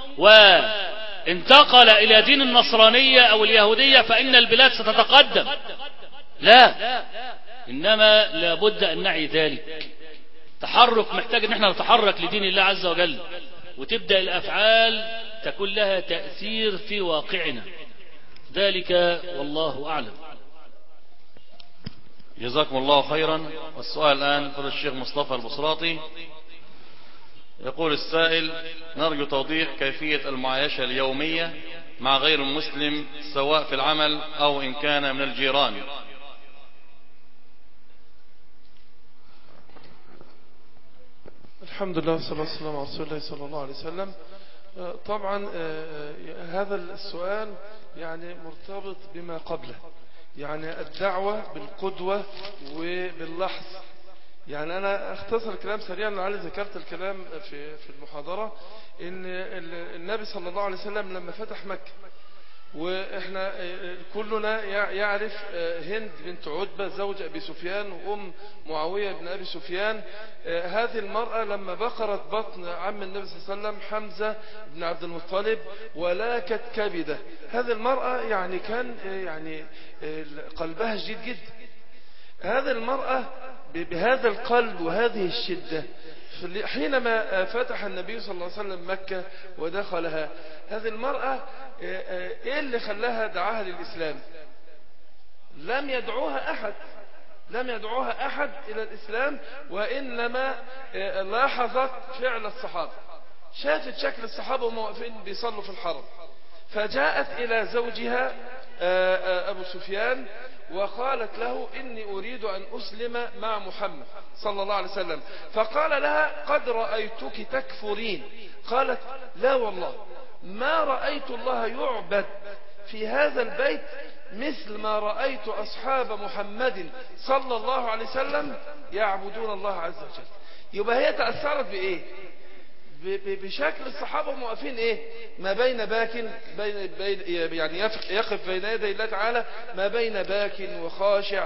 وانتقل إلى دين النصرانية أو اليهودية فإن البلاد ستتقدم. لا، إنما لابد أن نعي ذلك. تحرك محتاج ان احنا نتحرك لدين الله عز وجل، وتبدأ الأفعال تكون لها تأثير في واقعنا، ذلك والله أعلم. جزاكم الله خيرا. والسؤال الآن فضل الشيخ مصطفى البصراطي. يقول السائل: نرجو توضيح كيفية المعايشة اليومية مع غير المسلم سواء في العمل أو إن كان من الجيران. الحمد لله والصلاة والسلام على رسول الله صلى الله عليه وسلم. طبعا هذا السؤال يعني مرتبط بما قبله، يعني الدعوة بالقدوة وباللحظ. يعني أنا أختصر الكلام سريعا لعلي ذكرت الكلام في المحاضرة، إن النبي صلى الله عليه وسلم لما فتح مكة، وإحنا كلنا يعرف هند بنت عتبة زوج أبي سفيان وأم معاوية بن أبي سفيان، هذه المرأة لما بقرت بطن عم النبي صلى الله عليه وسلم حمزة بن عبد المطلب ولاكت كبده، هذه المرأة يعني كان يعني قلبها شديد جدا. هذه المرأة بهذا القلب وهذه الشدة حينما فتح النبي صلى الله عليه وسلم مكة ودخلها، هذه المرأة ايه اللي خلاها دعاها للإسلام؟ لم يدعوها أحد إلى الإسلام، وإنما لاحظت فعل الصحابة، شافت شكل الصحابة وهم واقفين بيصلوا في الحرم، فجاءت إلى زوجها أبو سفيان وقالت له: إني أريد أن أسلم مع محمد صلى الله عليه وسلم. فقال لها: قد رأيتك تكفرين. قالت: لا والله ما رأيت الله يعبد في هذا البيت مثل ما رأيت أصحاب محمد صلى الله عليه وسلم يعبدون الله عز وجل. يبقى هي تأثرت بإيه؟ بشكل الصحابة موقفين إيه؟ ما بين باك يعني يقف بين يدي الله تعالى ما بين باك وخاشع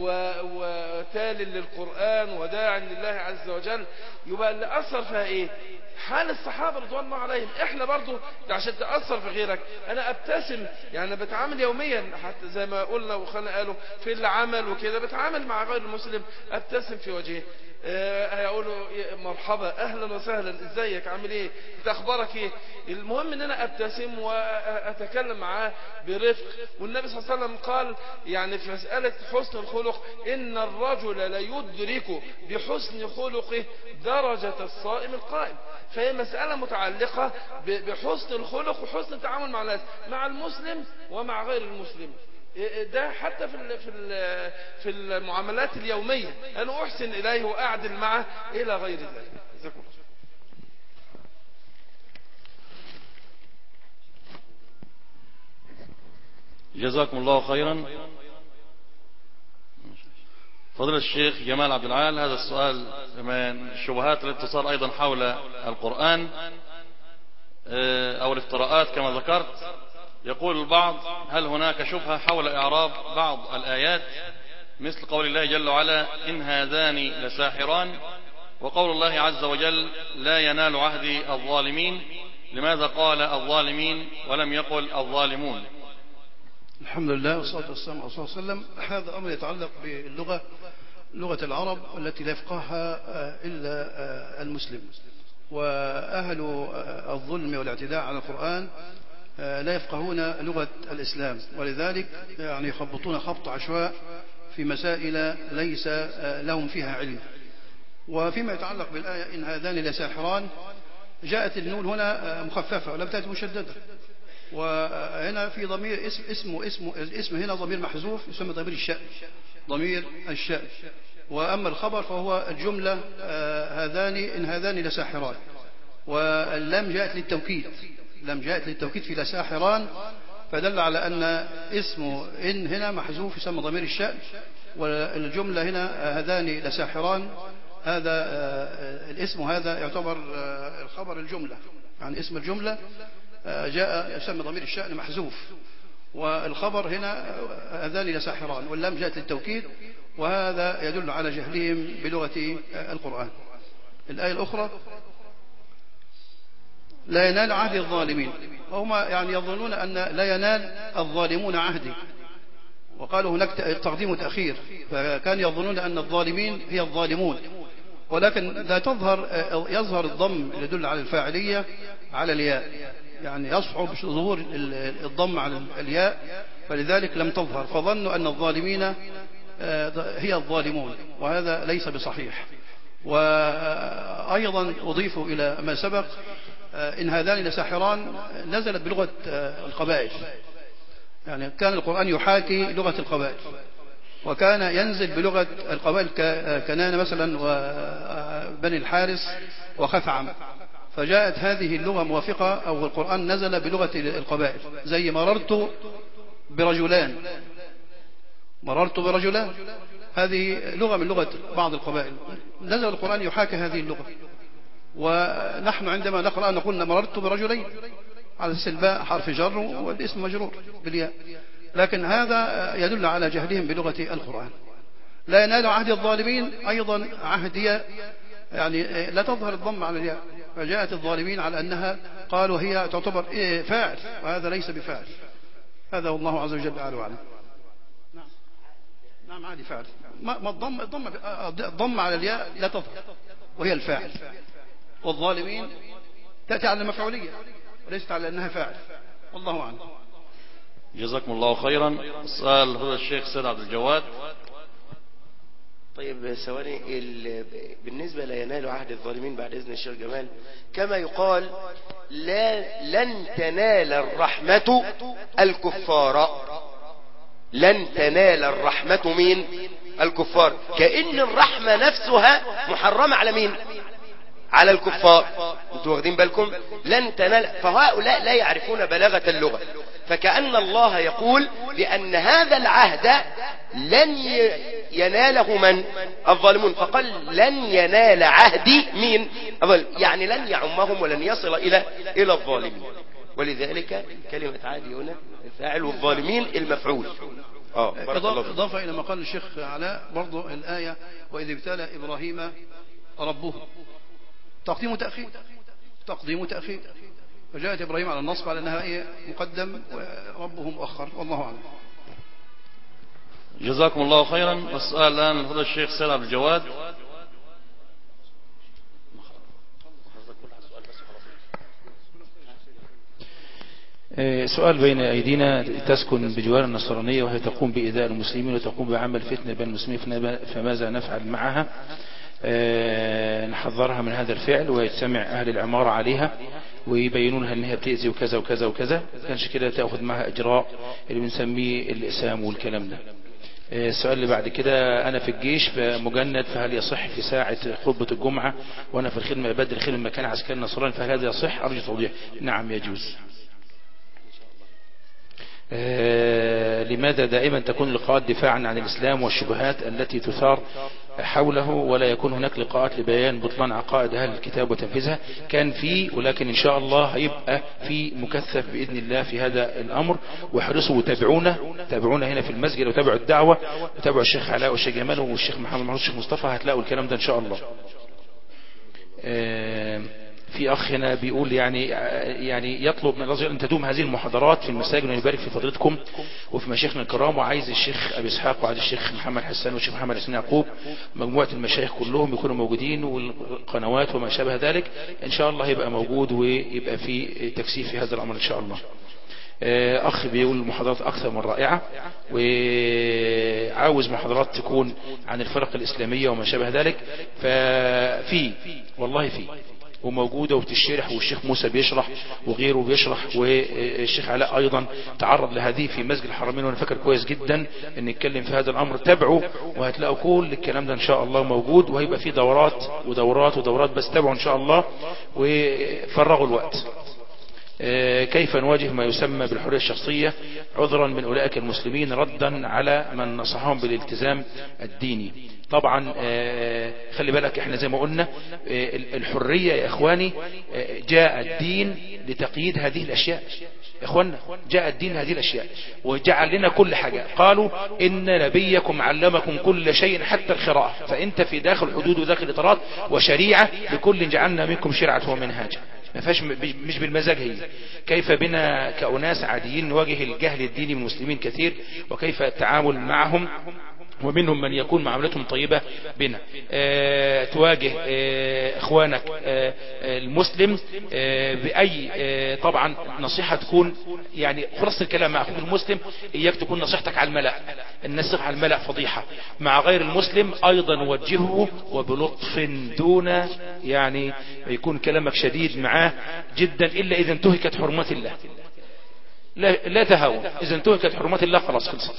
وتال للقرآن وداع لله عز وجل. يبقى اللي أثر فيها إيه؟ حال الصحابة رضوان الله عليهم. احنا برضو عشان تأثر في غيرك، انا ابتسم، يعني بتعامل يوميا حتى زي ما قلنا وخلنا قالوا في العمل وكده، بتعامل مع غير المسلم ابتسم في وجهه، هيقولوا مرحبا اهلا وسهلا ازيك عامل ايه انت اخبارك ايه. المهم ان انا ابتسم واتكلم معاه برفق. والنبي صلى الله عليه وسلم قال يعني في مسألة حسن الخلق ان الرجل ليدرك بحسن خلقه درجة الصائم القائم. فهي مسألة متعلقة بحسن الخلق وحسن التعامل مع الناس، مع المسلم ومع غير المسلم. ده حتى في المعاملات اليومية أنا أحسن إليه وأعدل معه إلى غير ذلك. جزاكم الله. جزاكم الله خيرا. فضيلة الشيخ جمال عبد العال، هذا السؤال من الشبهات التي تصار أيضا حول القرآن أو الافتراءات كما ذكرت. يقول البعض: هل هناك شبهة حول إعراب بعض الآيات مثل قول الله جل وعلا إن هذان لساحران، وقول الله عز وجل لا ينال عهد الظالمين، لماذا قال الظالمين ولم يقل الظالمون؟ الحمد لله والصلاة والسلام على رسول الله صلى الله عليه وسلم. هذا أمر يتعلق باللغة، لغة العرب التي لا يفقهها إلا المسلم. وأهل الظلم والاعتداء على القرآن لا يفقهون لغة الإسلام، ولذلك يعني يخبطون خبط عشواء في مسائل ليس لهم فيها علم. وفيما يتعلق بالآية إن هذان لساحران، جاءت النون هنا مخففة ولم تأتي مشددة، وهنا في ضمير الاسم هنا ضمير محذوف يسمى ضمير الشأن، ضمير الشأن. وأما الخبر فهو الجملة هذان إن هذان لساحران، واللام جاءت للتوكيد، لم جاءت للتوكيد في لساحران، فدل على أن اسم إن هنا محذوف يسمى ضمير الشأن، والجملة هنا هذان لساحران، هذا الاسم هذا يعتبر الخبر الجملة، يعني اسم الجملة جاء يسمى ضمير الشأن محذوف، والخبر هنا هذان لساحران، واللام جاءت للتوكيد، وهذا يدل على جهلهم بلغة القرآن. الآية الأخرى لا ينال عهد الظالمين، وهم يعني يظنون أن لا ينال الظالمون عهدي، وقالوا هناك تقديم وتأخير، فكان يظنون أن الظالمين هي الظالمون، ولكن لا يظهر الضم يدل على الفاعلية على الياء، يعني يصعب ظهور الضم على الياء، فلذلك لم تظهر، فظنوا أن الظالمين هي الظالمون، وهذا ليس بصحيح. وأيضا أضيف إلى ما سبق إن هذان لساحران نزلت بلغة القبائل، يعني كان القرآن يحاكي لغة القبائل، وكان ينزل بلغة القبائل كنان مثلا وبني الحارس وخثعم، فجاءت هذه اللغة موافقة، أو القرآن نزل بلغة القبائل، زي مررت برجلان، مررت برجلان، هذه لغة من لغة بعض القبائل، نزل القرآن يحاكي هذه اللغة. ونحن عندما نقرأ نقول مررت برجلين، على السلباء حرف جر والاسم مجرور بالياء، لكن هذا يدل على جهلهم بلغة القرآن. لا ينال عهد الظالمين، أيضا عهدية يعني لا تظهر الضم على الياء، فجاءت الظالمين على أنها قالوا هي تعتبر فاعل، وهذا ليس بفاعل، هذا والله عز وجل أعلى وأعلم. نعم عادي فاعل، ما الضم على الياء لا تظهر وهي الفاعل، والظالمين تأتي على المفعولية وليست على أنها فاعل، والله أعلم. جزاكم الله خيرا. السؤال هو الشيخ سيد عبد الجواد. طيب ثواني، بالنسبة لا ينال عهد الظالمين بعد إذن الشيخ جمال، كما يقال لن تنال الرحمة الكفار، لن تنال الرحمة مين؟ الكفار، كأن الرحمة نفسها محرمة على مين؟ على الكفار. انتوا واخدين بالكم؟ لن تنال، فهؤلاء لا يعرفون بلاغة اللغة، فكأن الله يقول بأن هذا العهد لن يناله من؟ الظالمون، فقال لن ينال عهدي مين؟ يعني لن يعمهم ولن يصل إلى الظالمين، ولذلك كلمة عادي هنا الفاعل والظالمين المفعول. إضافة إلى ما قال الشيخ علاء برضو الآية وإذ ابتلى إبراهيم ربه، تقديم وتأخير، تقديم وتأخير، فجاءت إبراهيم على النصب على أنها مقدم وربه مؤخر، والله أعلم. جزاكم الله خيرا. السؤال الآن هذا الشيخ سيد عبد الجواد. سؤال بين أيدينا: تسكن بجوار النصرانية وهي تقوم بإيذاء المسلمين وتقوم بعمل فتنة بين المسلمين، فماذا نفعل معها؟ نحذرها من هذا الفعل ويجتمع أهل العمارة عليها ويبينون لها أنها بتأذي وكذا وكذا وكذا، كانش كده تأخذ معها إجراء اللي بنسميه الإسام والكلام ده. السؤال اللي بعد كده: أنا في الجيش مجند، فهل يصح في ساعة خطبة الجمعة وأنا في الخدمة أبدل خدمة مكان عسكري نصراني، فهل هذا يصح؟ أرجو توضيح. نعم يجوز. لماذا دائما تكون لقاءات دفاعا عن الإسلام والشبهات التي تثار حوله ولا يكون هناك لقاءات لبيان بطلان عقائد أهل الكتاب وتنفيذها؟ كان في، ولكن إن شاء الله هيبقى في مكثف بإذن الله في هذا الأمر، واحرصوا وتابعونا هنا في المسجد وتابعوا الدعوة وتابعوا الشيخ علاء والشيخ جمال والشيخ محمد محمود والشيخ مصطفى، هتلاقوا الكلام ده إن شاء الله. في أخ هنا بيقول يعني يطلب من الله أن تدوم هذه المحاضرات في المساجد ويبارك في فضيلتكم وفي مشايخنا الكرام، وعايز الشيخ أبي إسحاق وعايز الشيخ محمد حسان والشيخ محمد حسين يعقوب مجموعة المشايخ كلهم يكونوا موجودين، والقنوات وما شابه ذلك إن شاء الله يبقى موجود ويبقى في تكثيف في هذا الأمر إن شاء الله. أخ بيقول المحاضرات أكثر من رائعة وعاوز محاضرات تكون عن الفرق الإسلامية وما شابه ذلك، ففي والله في وموجودة وبتشرح، والشيخ موسى بيشرح وغيره بيشرح، والشيخ علاء أيضا تعرض لهذه في مسجد الحرمين، وأنا فاكر كويس جدا أن نتكلم في هذا الأمر. تابعوا وهتلاقوا كل الكلام ده إن شاء الله موجود، وهيبقى في دورات ودورات ودورات، بس تابعوا إن شاء الله وفرغوا الوقت. كيف نواجه ما يسمى بالحرية الشخصية عذرا من أولئك المسلمين ردا على من نصحهم بالالتزام الديني؟ طبعا خلي بالك احنا زي ما قلنا الحرية يا اخواني جاء الدين لتقييد هذه الاشياء. يا اخوانا جاء الدين هذه الاشياء وجعل لنا كل حاجة. قالوا ان نبيكم علمكم كل شيء حتى القراءة، فانت في داخل حدود وداخل اطارات وشريعة، لكل جعلنا منكم شرعة ومنهاجا. ما فيهاش، مش بالمزاج هي. كيف بنا كأناس عاديين نواجه الجهل الديني من المسلمين كثير، وكيف التعامل معهم، ومنهم من يكون معاملتهم طيبة بنا. تواجه اخوانك المسلم بأي طبعا نصيحة تكون يعني خلاص الكلام مع اخوك المسلم، اياك تكون نصيحتك على الملأ، النصيحة على الملأ فضيحة. مع غير المسلم ايضا وجهه وبلطف دون يعني يكون كلامك شديد معاه جدا، الا اذا انتهكت حرمات الله. لا تهاون، اذا انتهكت حرمات الله خلاص خلصت.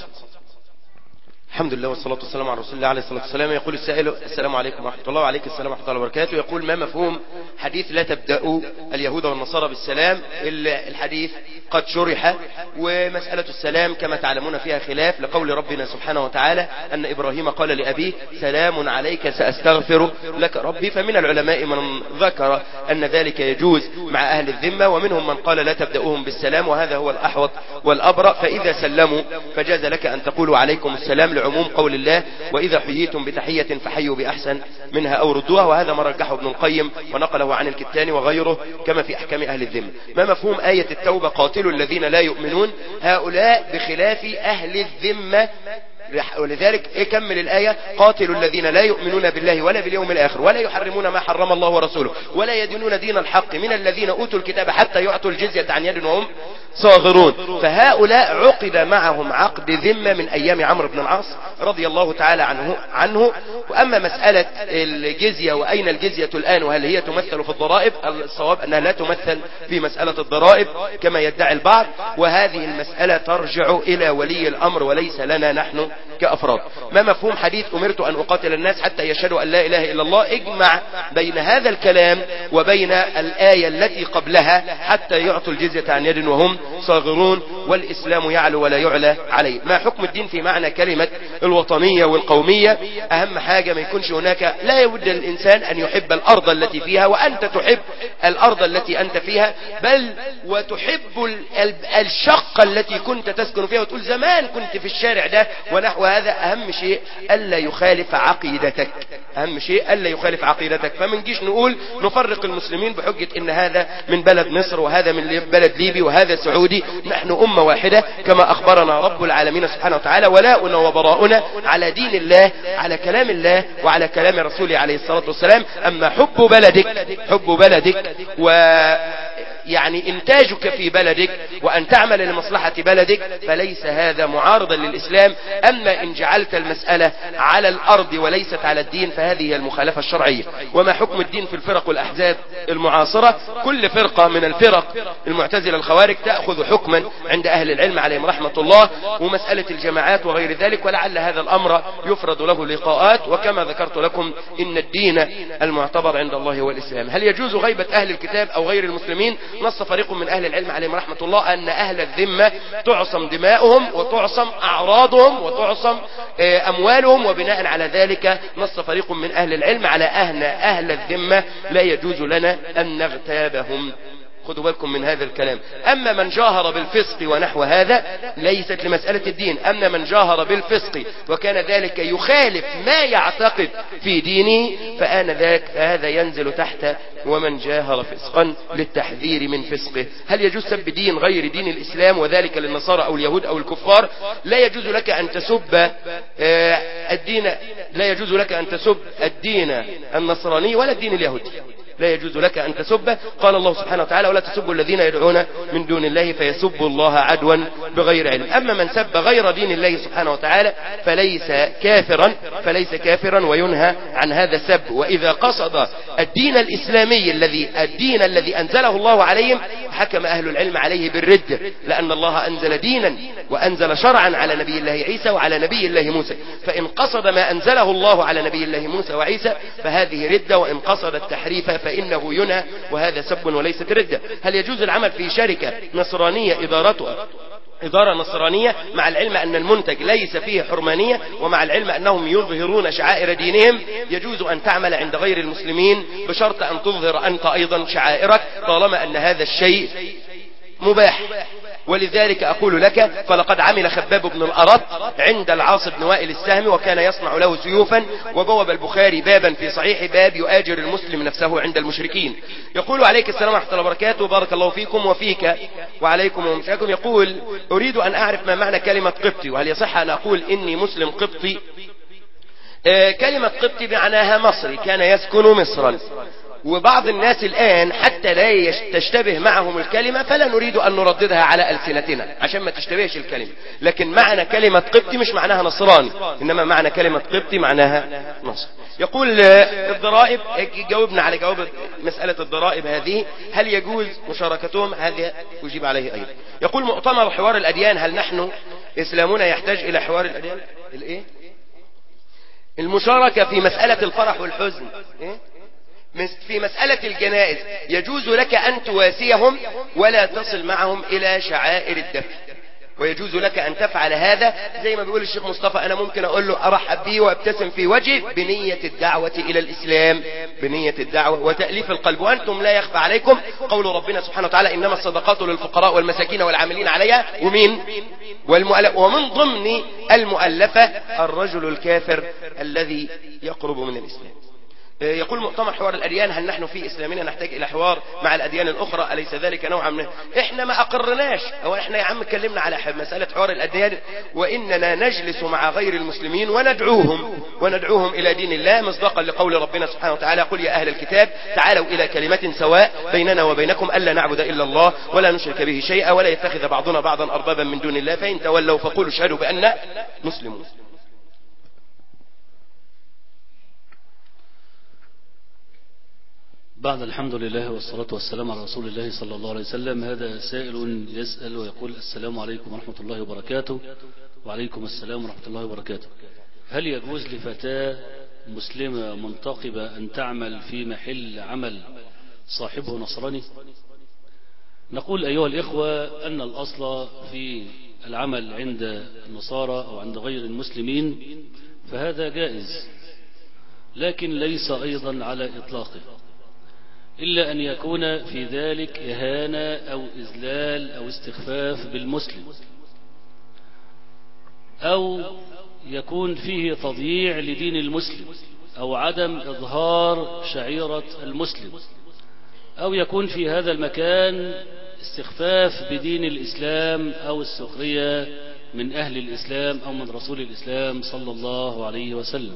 الحمد لله والصلاة والسلام على رسول الله عليه الصلاة والسلام. يقول السائل: السلام عليكم ورحمة الله. وعليكم السلام ورحمة الله وبركاته. يقول: ما مفهوم حديث لا تبدأوا اليهود والنصارى بالسلام؟ الحديث قد شرح، ومسألة السلام كما تعلمون فيها خلاف، لقول ربنا سبحانه وتعالى أن إبراهيم قال لأبيه: سلام عليك سأستغفر لك ربي. فمن العلماء من ذكر أن ذلك يجوز مع أهل الذمة، ومنهم من قال لا تبدأوهم بالسلام، وهذا هو الأحوط والأبرأ. فإذا سلموا فجاز لك أن تقولوا عليكم السلام لعموم قول الله: وإذا حييتم بتحية فحيوا بأحسن منها أو ردوها. وهذا ما رجحه ابن القيم ونقله عن الكتاني وغيره كما في أحكام أهل الذمة. ما مفهوم آية التوبة: قاتلوا الذين لا يؤمنون؟ هؤلاء بخلاف أهل الذمة، ولذلك يكمل الآية: قاتلوا الذين لا يؤمنون بالله ولا باليوم الآخر ولا يحرمون ما حرم الله ورسوله ولا يدينون دين الحق من الذين أوتوا الكتاب حتى يعطوا الجزية عن يد وهم صاغرون. فهؤلاء عقد معهم عقد ذمة من أيام عمرو بن العاص رضي الله تعالى عنه. وأما مسألة الجزية وأين الجزية الآن وهل هي تمثل في الضرائب، الصواب أنها لا تمثل في مسألة الضرائب كما يدعي البعض، وهذه المسألة ترجع إلى ولي الأمر وليس لنا نحن كأفراد. ما مفهوم حديث أمرت أن أقاتل الناس حتى يشهدوا أن لا إله إلا الله؟ اجمع بين هذا الكلام وبين الآية التي قبلها: حتى يعطوا الجزية عن يد وهم صاغرون، والإسلام يعلو ولا يعلى عليه. ما حكم الدين في معنى كلمة الوطنية والقومية؟ أهم حاجة ما يكونش هناك، لا يود الإنسان أن يحب الأرض التي فيها وأنت تحب الأرض التي أنت فيها، بل وتحب الشقة التي كنت تسكن فيها وتقول زمان كنت في الشارع ده ونحو هذا. أهم شيء ألا يخالف عقيدتك، أهم شيء ألا يخالف عقيدتك. فمن جيش نقول نفرق المسلمين بحجة إن هذا من بلد مصر وهذا من بلد ليبي وهذا سعودي. نحن أمة واحدة كما أخبرنا رب العالمين سبحانه وتعالى: ولاؤنا وبراؤنا على دين الله، على كلام الله وعلى كلام رسوله عليه الصلاة والسلام. أما حب بلدك يعني إنتاجك في بلدك وأن تعمل لمصلحة بلدك، فليس هذا معارضا للإسلام. أما إن جعلت المسألة على الأرض وليست على الدين فهذه هي المخالفة الشرعية. وما حكم الدين في الفرق والأحزاب المعاصرة؟ كل فرقة من الفرق المعتزلة الخوارج تأخذ حكما عند أهل العلم عليهم رحمة الله، ومسألة الجماعات وغير ذلك، ولعل هذا الأمر يفرد له لقاءات. وكما ذكرت لكم إن الدين المعتبر عند الله هو الإسلام. هل يجوز غيبة أهل الكتاب أو غير المسلمين؟ نص فريق من أهل العلم عليهم رحمة الله أن أهل الذمة تعصم دماؤهم وتعصم أعراضهم وتعصم أموالهم، وبناء على ذلك نص فريق من أهل العلم على أن أهل الذمة لا يجوز لنا أن نغتابهم. خدوا بالكم من هذا الكلام. أما من جاهر بالفسق ونحو هذا ليست لمسألة الدين. أما من جاهر بالفسق وكان ذلك يخالف ما يعتقد في دينه فآنذاك هذا ينزل تحت ومن جاهر فسقا للتحذير من فسقه. هل يجوز سب دين غير دين الإسلام وذلك للنصارى أو اليهود أو الكفار؟ لا يجوز لك أن تسب الدين، لا يجوز لك أن تسب الدين النصراني ولا الدين اليهودي، لا يجوز لك أن تسب. قال الله سبحانه وتعالى ولا تسبوا الذين يدعون من دون الله فيسبوا الله عدوا بغير علم. أما من سب غير دين الله سبحانه وتعالى فليس كافرا وينهى عن هذا السب. وإذا قصد الدين الإسلامي الدين الذي أنزله الله عليهم حكم أهل العلم عليه بالردة، لأن الله أنزل دينا وأنزل شرعا على نبي الله عيسى وعلى نبي الله موسى، فإن قصد ما أنزله الله على نبي الله موسى وعيسى فهذه ردة، وإن قصد التحريف فإنه ينهى وهذا سب وليست ردة. هل يجوز العمل في شركة نصرانية إدارتها إدارة نصرانية مع العلم أن المنتج ليس فيه حرمانية ومع العلم أنهم يظهرون شعائر دينهم؟ يجوز أن تعمل عند غير المسلمين بشرط أن تظهر أنت أيضا شعائرك طالما أن هذا الشيء مباح. ولذلك أقول لك فلقد عمل خباب بن الأرط عند العاص بن وائل السهمي وكان يصنع له سيوفا، وبوب البخاري بابا في صحيح باب يؤاجر المسلم نفسه عند المشركين. يقول عليك السلام ورحمة الله وبركاته، بارك الله فيكم وفيك وعليكم ومشاكم. يقول أريد أن أعرف ما معنى كلمة قبطي، وهل يصح أن أقول إني مسلم قبطي؟ كلمة قبطي معناها مصري كان يسكن مصرا، وبعض الناس الآن حتى لا تشتبه معهم الكلمة فلا نريد أن نرددها على ألسنتنا عشان ما تشتبهش الكلمة. لكن معنى كلمة قبطي مش معناها نصراني، إنما معنى كلمة قبطي معناها مصر. يقول الضرائب، جاوبنا على جواب مسألة الضرائب هذه، هل يجوز مشاركتهم؟ هذا يجيب عليه أيضا. يقول مؤتمر حوار الأديان، هل نحن إسلامنا يحتاج إلى حوار الأديان؟ الإيه؟ المشاركة في مسألة الفرح والحزن، في مسألة الجنائز يجوز لك أن تواسيهم ولا تصل معهم إلى شعائر الدفن، ويجوز لك أن تفعل هذا زي ما بيقول الشيخ مصطفى، أنا ممكن أقول له أرحب به وابتسم في وجهه بنية الدعوة إلى الإسلام، بنية الدعوة وتأليف القلب. وأنتم لا يخفى عليكم قول ربنا سبحانه وتعالى إنما الصدقات للفقراء والمساكين والعاملين عليها ومن ضمن المؤلفة الرجل الكافر الذي يقرب من الإسلام. يقول مؤتمر حوار الأديان، هل نحن في إسلامنا نحتاج إلى حوار مع الأديان الأخرى؟ أليس ذلك نوعا من إحنا ما أقرناش، أو إحنا يا عم اتكلمنا على مسألة حوار الأديان، وإننا نجلس مع غير المسلمين وندعوهم إلى دين الله مصداقا لقول ربنا سبحانه وتعالى قل يا أهل الكتاب تعالوا إلى كلمة سواء بيننا وبينكم ألا نعبد إلا الله ولا نشرك به شيئا ولا يتخذ بعضنا بعضا أربابا من دون الله فإن تولوا فقولوا اشهدوا بأننا مسلمون. بعد الحمد لله والصلاة والسلام على رسول الله صلى الله عليه وسلم. هذا سائل يسأل ويقول السلام عليكم ورحمة الله وبركاته. وعليكم السلام ورحمة الله وبركاته. هل يجوز لفتاة مسلمة منتقبة أن تعمل في محل عمل صاحبه نصراني؟ نقول أيها الإخوة أن الأصل في العمل عند النصارى أو عند غير المسلمين فهذا جائز، لكن ليس أيضا على إطلاقه، إلا أن يكون في ذلك إهانة أو إذلال أو استخفاف بالمسلم، أو يكون فيه تضييع لدين المسلم، أو عدم إظهار شعيرة المسلم، أو يكون في هذا المكان استخفاف بدين الإسلام أو السخرية من أهل الإسلام أو من رسول الإسلام صلى الله عليه وسلم.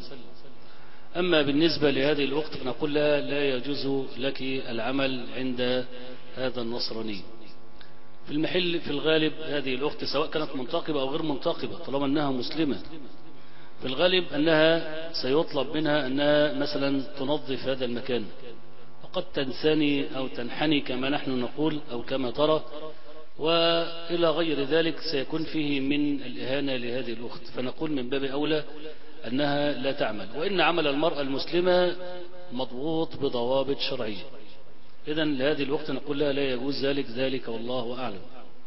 أما بالنسبة لهذه الأخت فنقول لها لا يجوز لك العمل عند هذا النصراني. في المحل في الغالب هذه الأخت سواء كانت منتقبة أو غير منتقبة طالما أنها مسلمة، في الغالب أنها سيطلب منها أنها مثلا تنظف هذا المكان، وقد تنثني أو تنحني كما نحن نقول أو كما ترى، وإلى غير ذلك سيكون فيه من الإهانة لهذه الأخت. فنقول من باب أولى أنها لا تعمل، وإن عمل المرأة المسلمة مضبوط بضوابط شرعية. إذن لهذه الأخت نقول لها لا يجوز ذلك والله أعلم.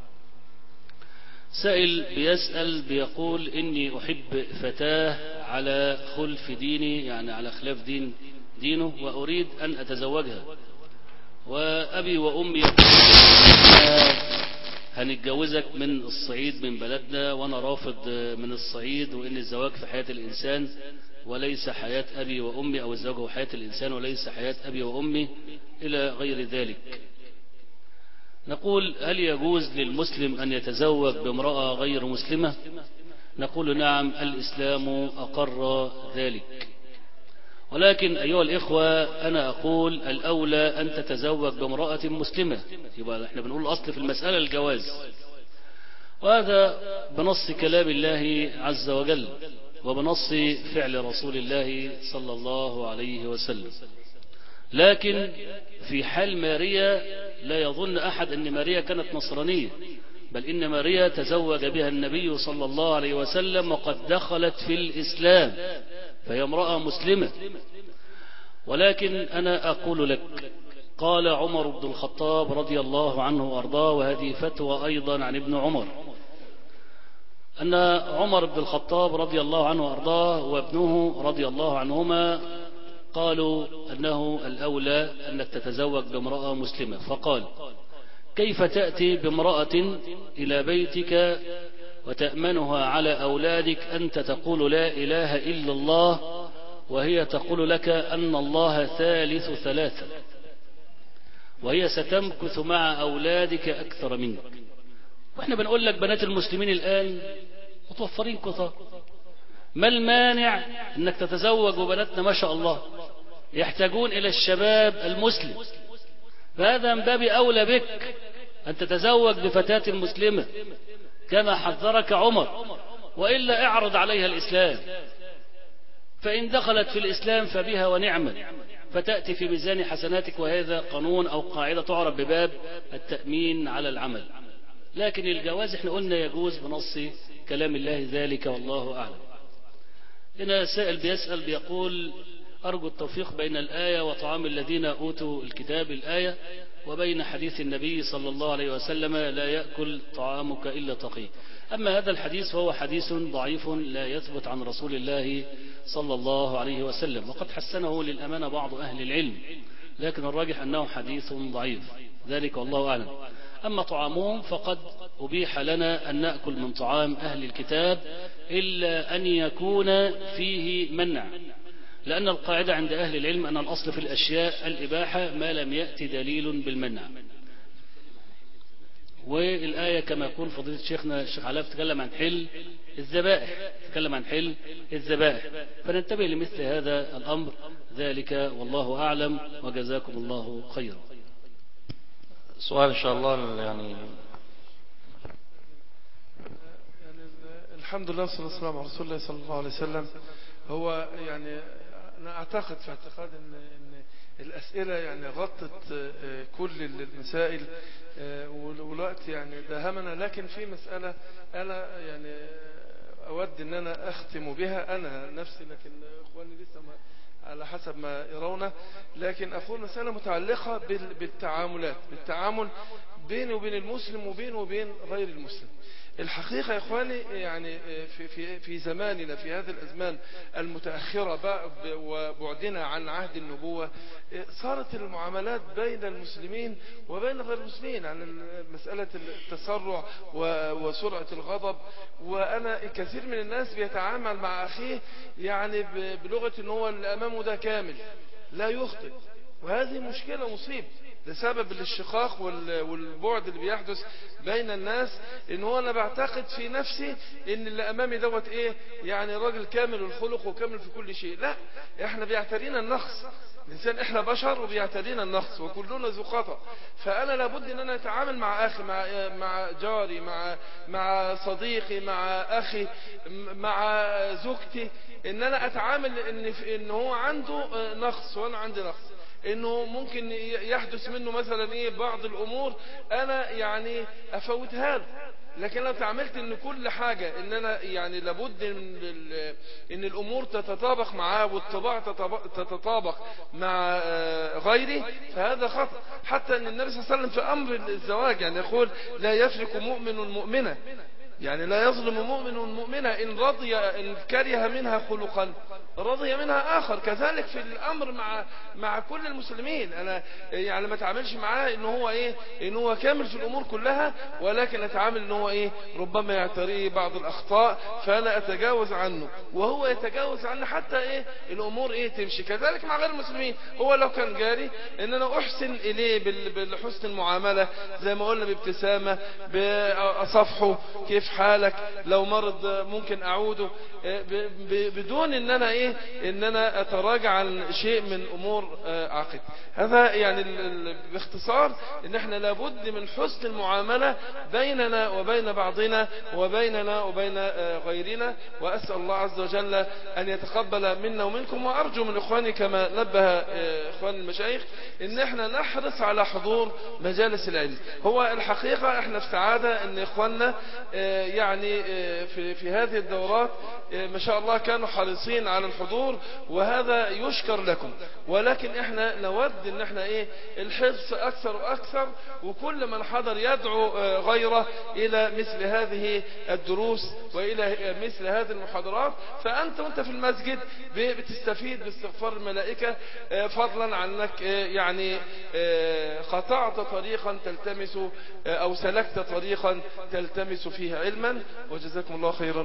سائل بيسأل بيقول إني أحب فتاة على خلف ديني، يعني على خلاف دينه، وأريد أن أتزوجها، وأبي وأمي هنتجوزك من الصعيد من بلدنا، وأنا رافض من الصعيد، وإن الزواج في حياة الإنسان وليس حياة أبي وأمي، أو الزواج هو حياة الإنسان وليس حياة أبي وأمي إلى غير ذلك. نقول هل يجوز للمسلم أن يتزوج بامرأة غير مسلمة؟ نقول نعم، الإسلام أقر ذلك، ولكن أيها الإخوة أنا أقول الأولى أن تتزوج بامرأة مسلمة. يبقى احنا بنقول الأصل في المسألة الجواز، وهذا بنص كلام الله عز وجل وبنص فعل رسول الله صلى الله عليه وسلم. لكن في حال ماريا لا يظن أحد أن ماريا كانت نصرانية، بل إن ماريا تزوج بها النبي صلى الله عليه وسلم وقد دخلت في الإسلام، فهي امرأة مسلمة. ولكن أنا أقول لك قال عمر بن الخطاب رضي الله عنه وأرضاه، وهذه فتوى أيضا عن ابن عمر، أن عمر بن الخطاب رضي الله عنه وأرضاه وابنه رضي الله عنهما قالوا أنه الأولى أنك تتزوج بامرأة مسلمة. فقال كيف تأتي بامرأة إلى بيتك وتأمنها على أولادك أنت تقول لا إله إلا الله وهي تقول لك أن الله ثالث ثلاثة، وهي ستمكث مع أولادك أكثر منك. وإحنا بنقول لك بنات المسلمين الآن متوفرين كثار، ما المانع أنك تتزوج وبناتنا ما شاء الله يحتاجون إلى الشباب المسلم، فهذا من باب أولى بك أن تتزوج بفتاة مسلمة كما حذرك عمر، وإلا اعرض عليها الإسلام، فإن دخلت في الإسلام فبها ونعمة، فتأتي في ميزان حسناتك، وهذا قانون أو قاعدة تعرف بباب التأمين على العمل. لكن الجواز احنا قلنا يجوز بنص كلام الله ذلك والله أعلم. هنا سائل بيسأل بيقول أرجو التوفيق بين الآية وطعام الذين أوتوا الكتاب الآية وبين حديث النبي صلى الله عليه وسلم لا يأكل طعامك إلا تقي. أما هذا الحديث فهو حديث ضعيف لا يثبت عن رسول الله صلى الله عليه وسلم، وقد حسنه للأمانة بعض أهل العلم، لكن الراجح أنه حديث ضعيف، ذلك والله أعلم. أما طعامهم فقد أبيح لنا أن نأكل من طعام أهل الكتاب إلا أن يكون فيه منع، لأن القاعدة عند أهل العلم أن الأصل في الأشياء الإباحة ما لم يأتي دليل بالمنع. والآية كما يقول فضيلة شيخنا الشيخ علاء تتكلم عن حل الذبائح، فننتبه لمثل هذا الأمر، ذلك والله أعلم وجزاكم الله خيرا. سؤال إن شاء الله يعني الحمد لله والصلاة والسلام على رسول الله صلى الله عليه وسلم. هو يعني أنا أعتقد في اعتقاد أن الأسئلة يعني غطت كل المسائل، والوقت يعني داهمنا، لكن في مسألة أنا يعني أود أن أنا أختم بها أنا نفسي، لكن إخواني لسه على حسب ما يرونه، لكن أقول مسألة متعلقة بالتعامل بيني وبين المسلم وبينه وبين غير المسلم. الحقيقة يا إخواني يعني في زماننا في هذه الأزمان المتأخرة وبعدنا عن عهد النبوة صارت المعاملات بين المسلمين وبين غير المسلمين عن مسألة التسرع وسرعة الغضب، وأنا كثير من الناس بيتعامل مع أخيه يعني بلغة إن هو اللي أمامه ده كامل لا يخطئ، وهذه مشكلة مصيبة لسبب الاشتقاق والبعد اللي بيحدث بين الناس، ان هو انا بعتقد في نفسي ان اللي امامي دوت ايه يعني راجل كامل الخلق وكامل في كل شيء. لا، احنا بيعترينا النقص، الإنسان إحنا بشر وبيعتدينا النقص وكلنا ذو خطأ. فأنا لابد أن أنا أتعامل مع أخي، مع جاري، مع صديقي، مع أخي، مع زوجتي، إن أنا أتعامل إن هو عنده نقص وأنا عندي نقص، إنه ممكن يحدث منه مثلا بعض الأمور أنا يعني أفوتها له. لكن لو تعاملت ان كل حاجة ان انا يعني لابد ان الامور تتطابق معاه والطباع تتطابق مع غيري، فهذا خطأ. حتى ان النبي صلى الله عليه وسلم في امر الزواج يعني يقول لا يفرق مؤمن مؤمنة، يعني لا يظلم مؤمن مؤمنة إن كره منها خلقا رضي منها آخر. كذلك في الأمر مع كل المسلمين، أنا يعني ما اتعاملش معاه إن هو إن هو كامل في الأمور كلها، ولكن اتعامل إن هو ربما يعتريه بعض الأخطاء فأنا أتجاوز عنه وهو يتجاوز عنه حتى الأمور تمشي. كذلك مع غير المسلمين، هو لو كان جاري إن أنا أحسن إليه بالحسن المعاملة زي ما قلنا، بابتسامة، بأصفحه كيف حالك، لو مرض ممكن أعوده، بدون ان انا اتراجع عن شيء من امور عقد. هذا يعني باختصار ان احنا لابد من حسن المعاملة بيننا وبين بعضنا وبيننا وبين غيرنا. واسأل الله عز وجل ان يتقبل منا ومنكم، وارجو من اخواني كما نبه اخوان المشايخ ان احنا نحرص على حضور مجالس العلم. هو الحقيقة احنا في سعادة ان اخواننا يعني في هذه الدورات ما شاء الله كانوا حريصين على الحضور، وهذا يشكر لكم. ولكن احنا نود ان احنا الحرص اكثر واكثر، وكل من حضر يدعو غيره الى مثل هذه الدروس والى مثل هذه المحاضرات. فانت وانت في المسجد بتستفيد باستغفار الملائكة، فضلا عنك يعني قطعت طريقا تلتمس او سلكت طريقا تلتمس فيه علما. وجزاكم الله خيرا.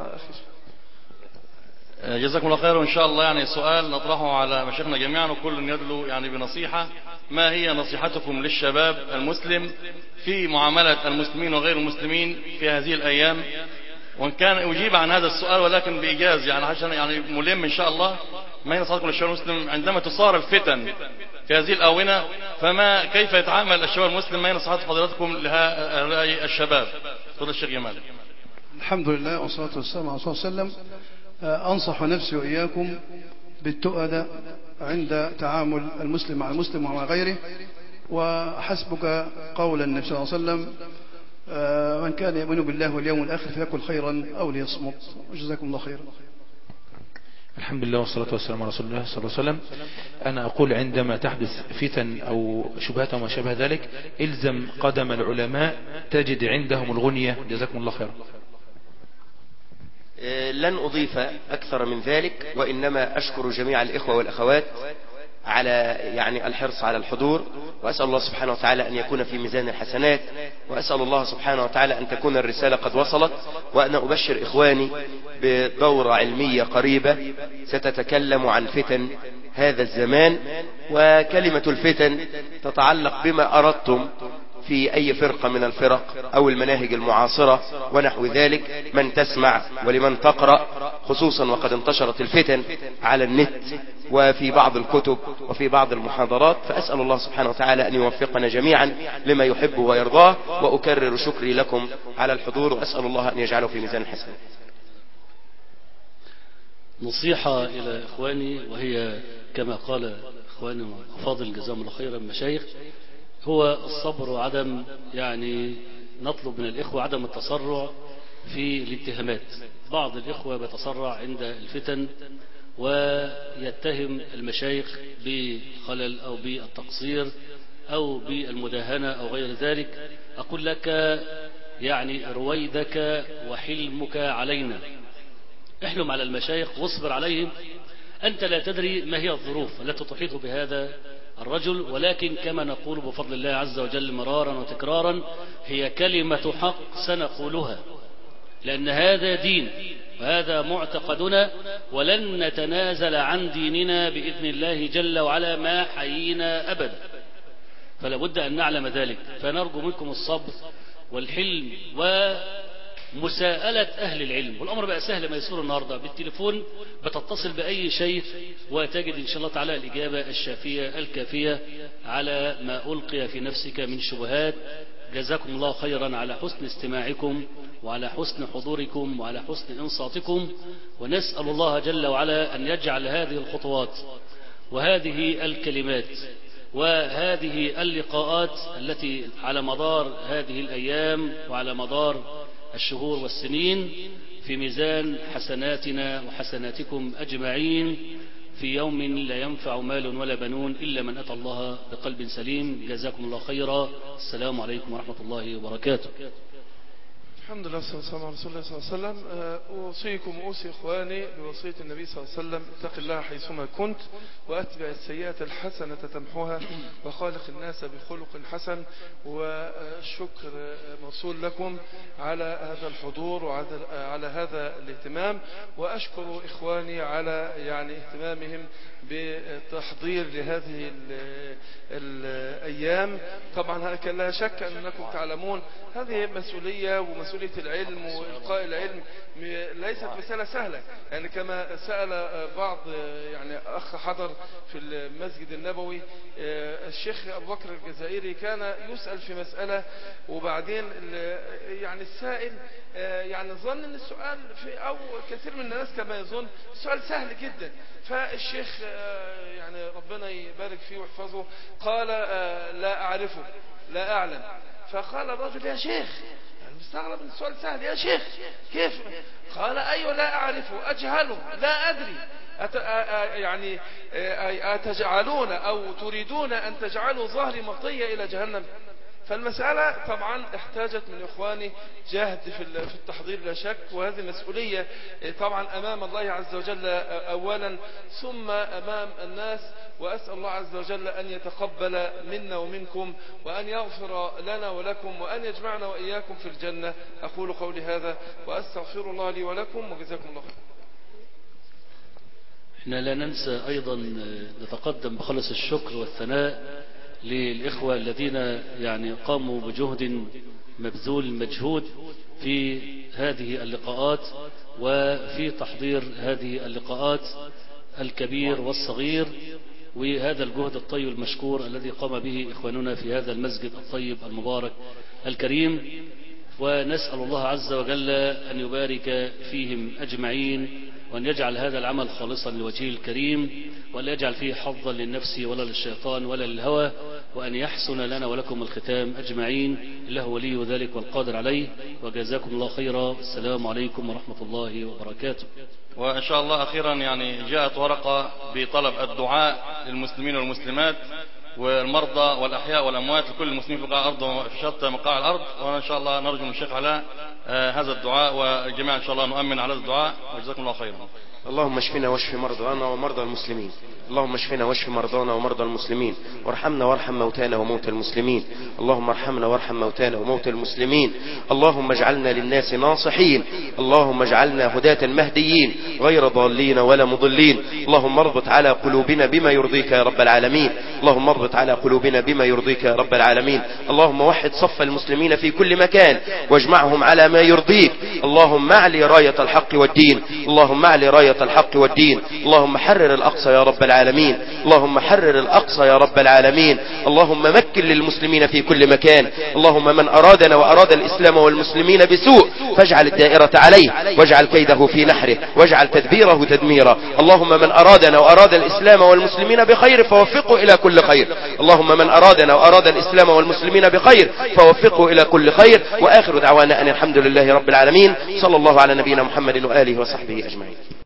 جزاكم الله خيرا. إن شاء الله يعني سؤال نطرحه على مشايخنا جميعا، وكل يدلو يعني بنصيحة. ما هي نصيحتكم للشباب المسلم في معاملة المسلمين وغير المسلمين في هذه الأيام؟ وإن كان أجيب عن هذا السؤال ولكن بإيجاز يعني عشان يعني ملم إن شاء الله. ما هي نصيحتكم للشباب المسلم عندما تصار الفتن في هذه الآونة؟ كيف يتعامل الشباب المسلم؟ ما هي نصيحة فضيلتكم لهؤلاء الشباب؟ تفضل الشيخ جمال. الحمد لله والصلاة والسلام على رسول الله صلى الله عليه وسلم. أنصح نفسي وإياكم بالتؤدة عند تعامل المسلم مع المسلم ومع غيره. وحسبك قول النبي صلى الله عليه وسلم من كان يؤمن بالله واليوم الآخر فيقل خيرا أو ليصمت. وجزاكم الله خيرا. الحمد لله والصلاة والسلام على رسول الله صلى الله عليه وسلم. أنا أقول عندما تحدث فتن أو شبهات وما شابه ذلك إلزم قدم العلماء تجد عندهم الغنية. جزاكم الله خيرا. لن أضيف أكثر من ذلك، وإنما أشكر جميع الإخوة والأخوات على يعني الحرص على الحضور، وأسأل الله سبحانه وتعالى أن يكون في ميزان الحسنات، وأسأل الله سبحانه وتعالى أن تكون الرسالة قد وصلت. وأنا أبشر إخواني بدورة علمية قريبة ستتكلم عن فتن هذا الزمان، وكلمة الفتن تتعلق بما أردتم في أي فرقة من الفرق أو المناهج المعاصرة ونحو ذلك، من تسمع ولمن تقرأ، خصوصا وقد انتشرت الفتن على النت وفي بعض الكتب وفي بعض المحاضرات. فأسأل الله سبحانه وتعالى أن يوفقنا جميعا لما يحب ويرضاه، وأكرر شكري لكم على الحضور، وأسأل الله أن يجعله في ميزان الحسنات. نصيحة إلى إخواني، وهي كما قال إخواني الأفاضل جزاهم الله خيرا مشايخ، هو الصبر وعدم يعني نطلب من الإخوة عدم التسرع في الاتهامات. بعض الإخوة بيتسرع عند الفتن ويتهم المشايخ بخلل أو بالتقصير أو بالمداهنة أو غير ذلك. أقول لك يعني رويدك وحلمك علينا، احلم على المشايخ واصبر عليهم. أنت لا تدري ما هي الظروف التي تحيط بهذا الرجل، ولكن كما نقول بفضل الله عز وجل مرارا وتكرارا، هي كلمة حق سنقولها، لأن هذا دين وهذا معتقدنا، ولن نتنازل عن ديننا بإذن الله جل وعلا ما حيينا أبدا. فلا بد أن نعلم ذلك. فنرجو منكم الصبر والحلم مساءلة أهل العلم. والأمر بقى سهل ميسور النهاردة، بالتليفون بتتصل بأي شيخ وتجد إن شاء الله تعالى الإجابة الشافية الكافية على ما ألقي في نفسك من شبهات. جزاكم الله خيرا على حسن استماعكم وعلى حسن حضوركم وعلى حسن إنصاتكم، ونسأل الله جل وعلا أن يجعل هذه الخطوات وهذه الكلمات وهذه اللقاءات التي على مدار هذه الأيام وعلى مدار الشهور والسنين في ميزان حسناتنا وحسناتكم أجمعين في يوم لا ينفع مال ولا بنون إلا من أتى الله بقلب سليم. جزاكم الله خيرا. السلام عليكم ورحمة الله وبركاته. الحمد لله والصلاة والسلام على رسول الله صلى الله عليه وسلم. أوصيكم وأوصي إخواني بوصية النبي صلى الله عليه وسلم: اتق الله حيثما كنت وأتبع السيئة الحسنة تمحوها وخالق الناس بخلق حسن. والشكر موصول لكم على هذا الحضور وعلى هذا الاهتمام، وأشكر إخواني على اهتمامهم بتحضير لهذه الأيام. طبعا لا شك أنكم تعلمون هذه مسؤولية، ومسؤولية العلم وإلقاء العلم ليست مسألة سهلة. كما سأل بعض أخ حضر في المسجد النبوي، الشيخ أبو بكر الجزائري كان يسأل في مسألة، وبعدين السائل ظن أن السؤال أو كثير من الناس كما يظن السؤال سهل جدا، فالشيخ ربنا يبارك فيه ويحفظه قال: لا أعرفه، لا أعلم. فقال الرجل: يا شيخ، مستغرب من السؤال سهل، يا شيخ كيف؟ قال: أيوة لا أعرفه، أجهله، لا أدري. أتجعلون أو تريدون أن تجعلوا ظهري مطية إلى جهنم؟ فالمسألة طبعا احتاجت من إخواني جهد في التحضير لا شك، وهذه مسؤولية طبعا أمام الله عز وجل أولا ثم أمام الناس. وأسأل الله عز وجل أن يتقبل منا ومنكم، وأن يغفر لنا ولكم، وأن يجمعنا وإياكم في الجنة. أقول قولي هذا وأستغفر الله لي ولكم، وجزاكم الله خير. احنا لا ننسى أيضا نتقدم بخلص الشكر والثناء للإخوة الذين قاموا بجهد مبذول مجهود في هذه اللقاءات وفي تحضير هذه اللقاءات الكبير والصغير، وهذا الجهد الطيب المشكور الذي قام به إخواننا في هذا المسجد الطيب المبارك الكريم. ونسأل الله عز وجل أن يبارك فيهم أجمعين، وأن يجعل هذا العمل خالصا لوجهه الكريم، ولا يجعل فيه حظا للنفس ولا للشيطان ولا للهوى، وأن يحسن لنا ولكم الختام أجمعين. الله ولي ذلك والقادر عليه. وجزاكم الله خيرا. السلام عليكم ورحمة الله وبركاته. وإن شاء الله أخيرا جاءت ورقة بطلب الدعاء للمسلمين والمسلمات والمرضى والأحياء والأموات لكل المسلمين في مقاع الأرض وفي شتى مقاع الأرض، وإن شاء الله نرجو من الشيخ علاء هذا الدعاء، والجميع إن شاء الله نؤمن على الدعاء. وجزاكم الله خيرا. اللهم اشفنا واشف مرضانا ومرضى المسلمين. اللهم اشفنا واشف مرضانا ومرضى المسلمين، وارحمنا وارحم موتانا وموتى المسلمين. اللهم ارحمنا وارحم موتانا وموتى المسلمين. اللهم اجعلنا للناس ناصحين، اللهم اجعلنا هداة مهديين غير ضالين ولا مضلين. اللهم اربط على قلوبنا بما يرضيك يا رب العالمين. اللهم اربط على قلوبنا بما يرضيك يا رب العالمين. اللهم وحد صف المسلمين في كل مكان واجمعهم على ما يرضيك. اللهم اعلي راية الحق والدين، اللهم اعلي راية الحق والدين. اللهم حرر الأقصى يا رب العالمين، اللهم حرر الأقصى يا رب العالمين. اللهم مكن للمسلمين في كل مكان. اللهم من أرادنا وأراد الإسلام والمسلمين بسوء فاجعل الدائرة عليه، واجعل كيده في نحره، واجعل تدبيره تدميرا. اللهم من أرادنا وأراد الإسلام والمسلمين بخير فوفقه إلى كل خير. اللهم من أرادنا وأراد الإسلام والمسلمين بخير فوفقه إلى كل خير. وآخر دعوانا أن الحمد لله رب العالمين. صلى الله على نبينا محمد وآله وصحبه أجمعين.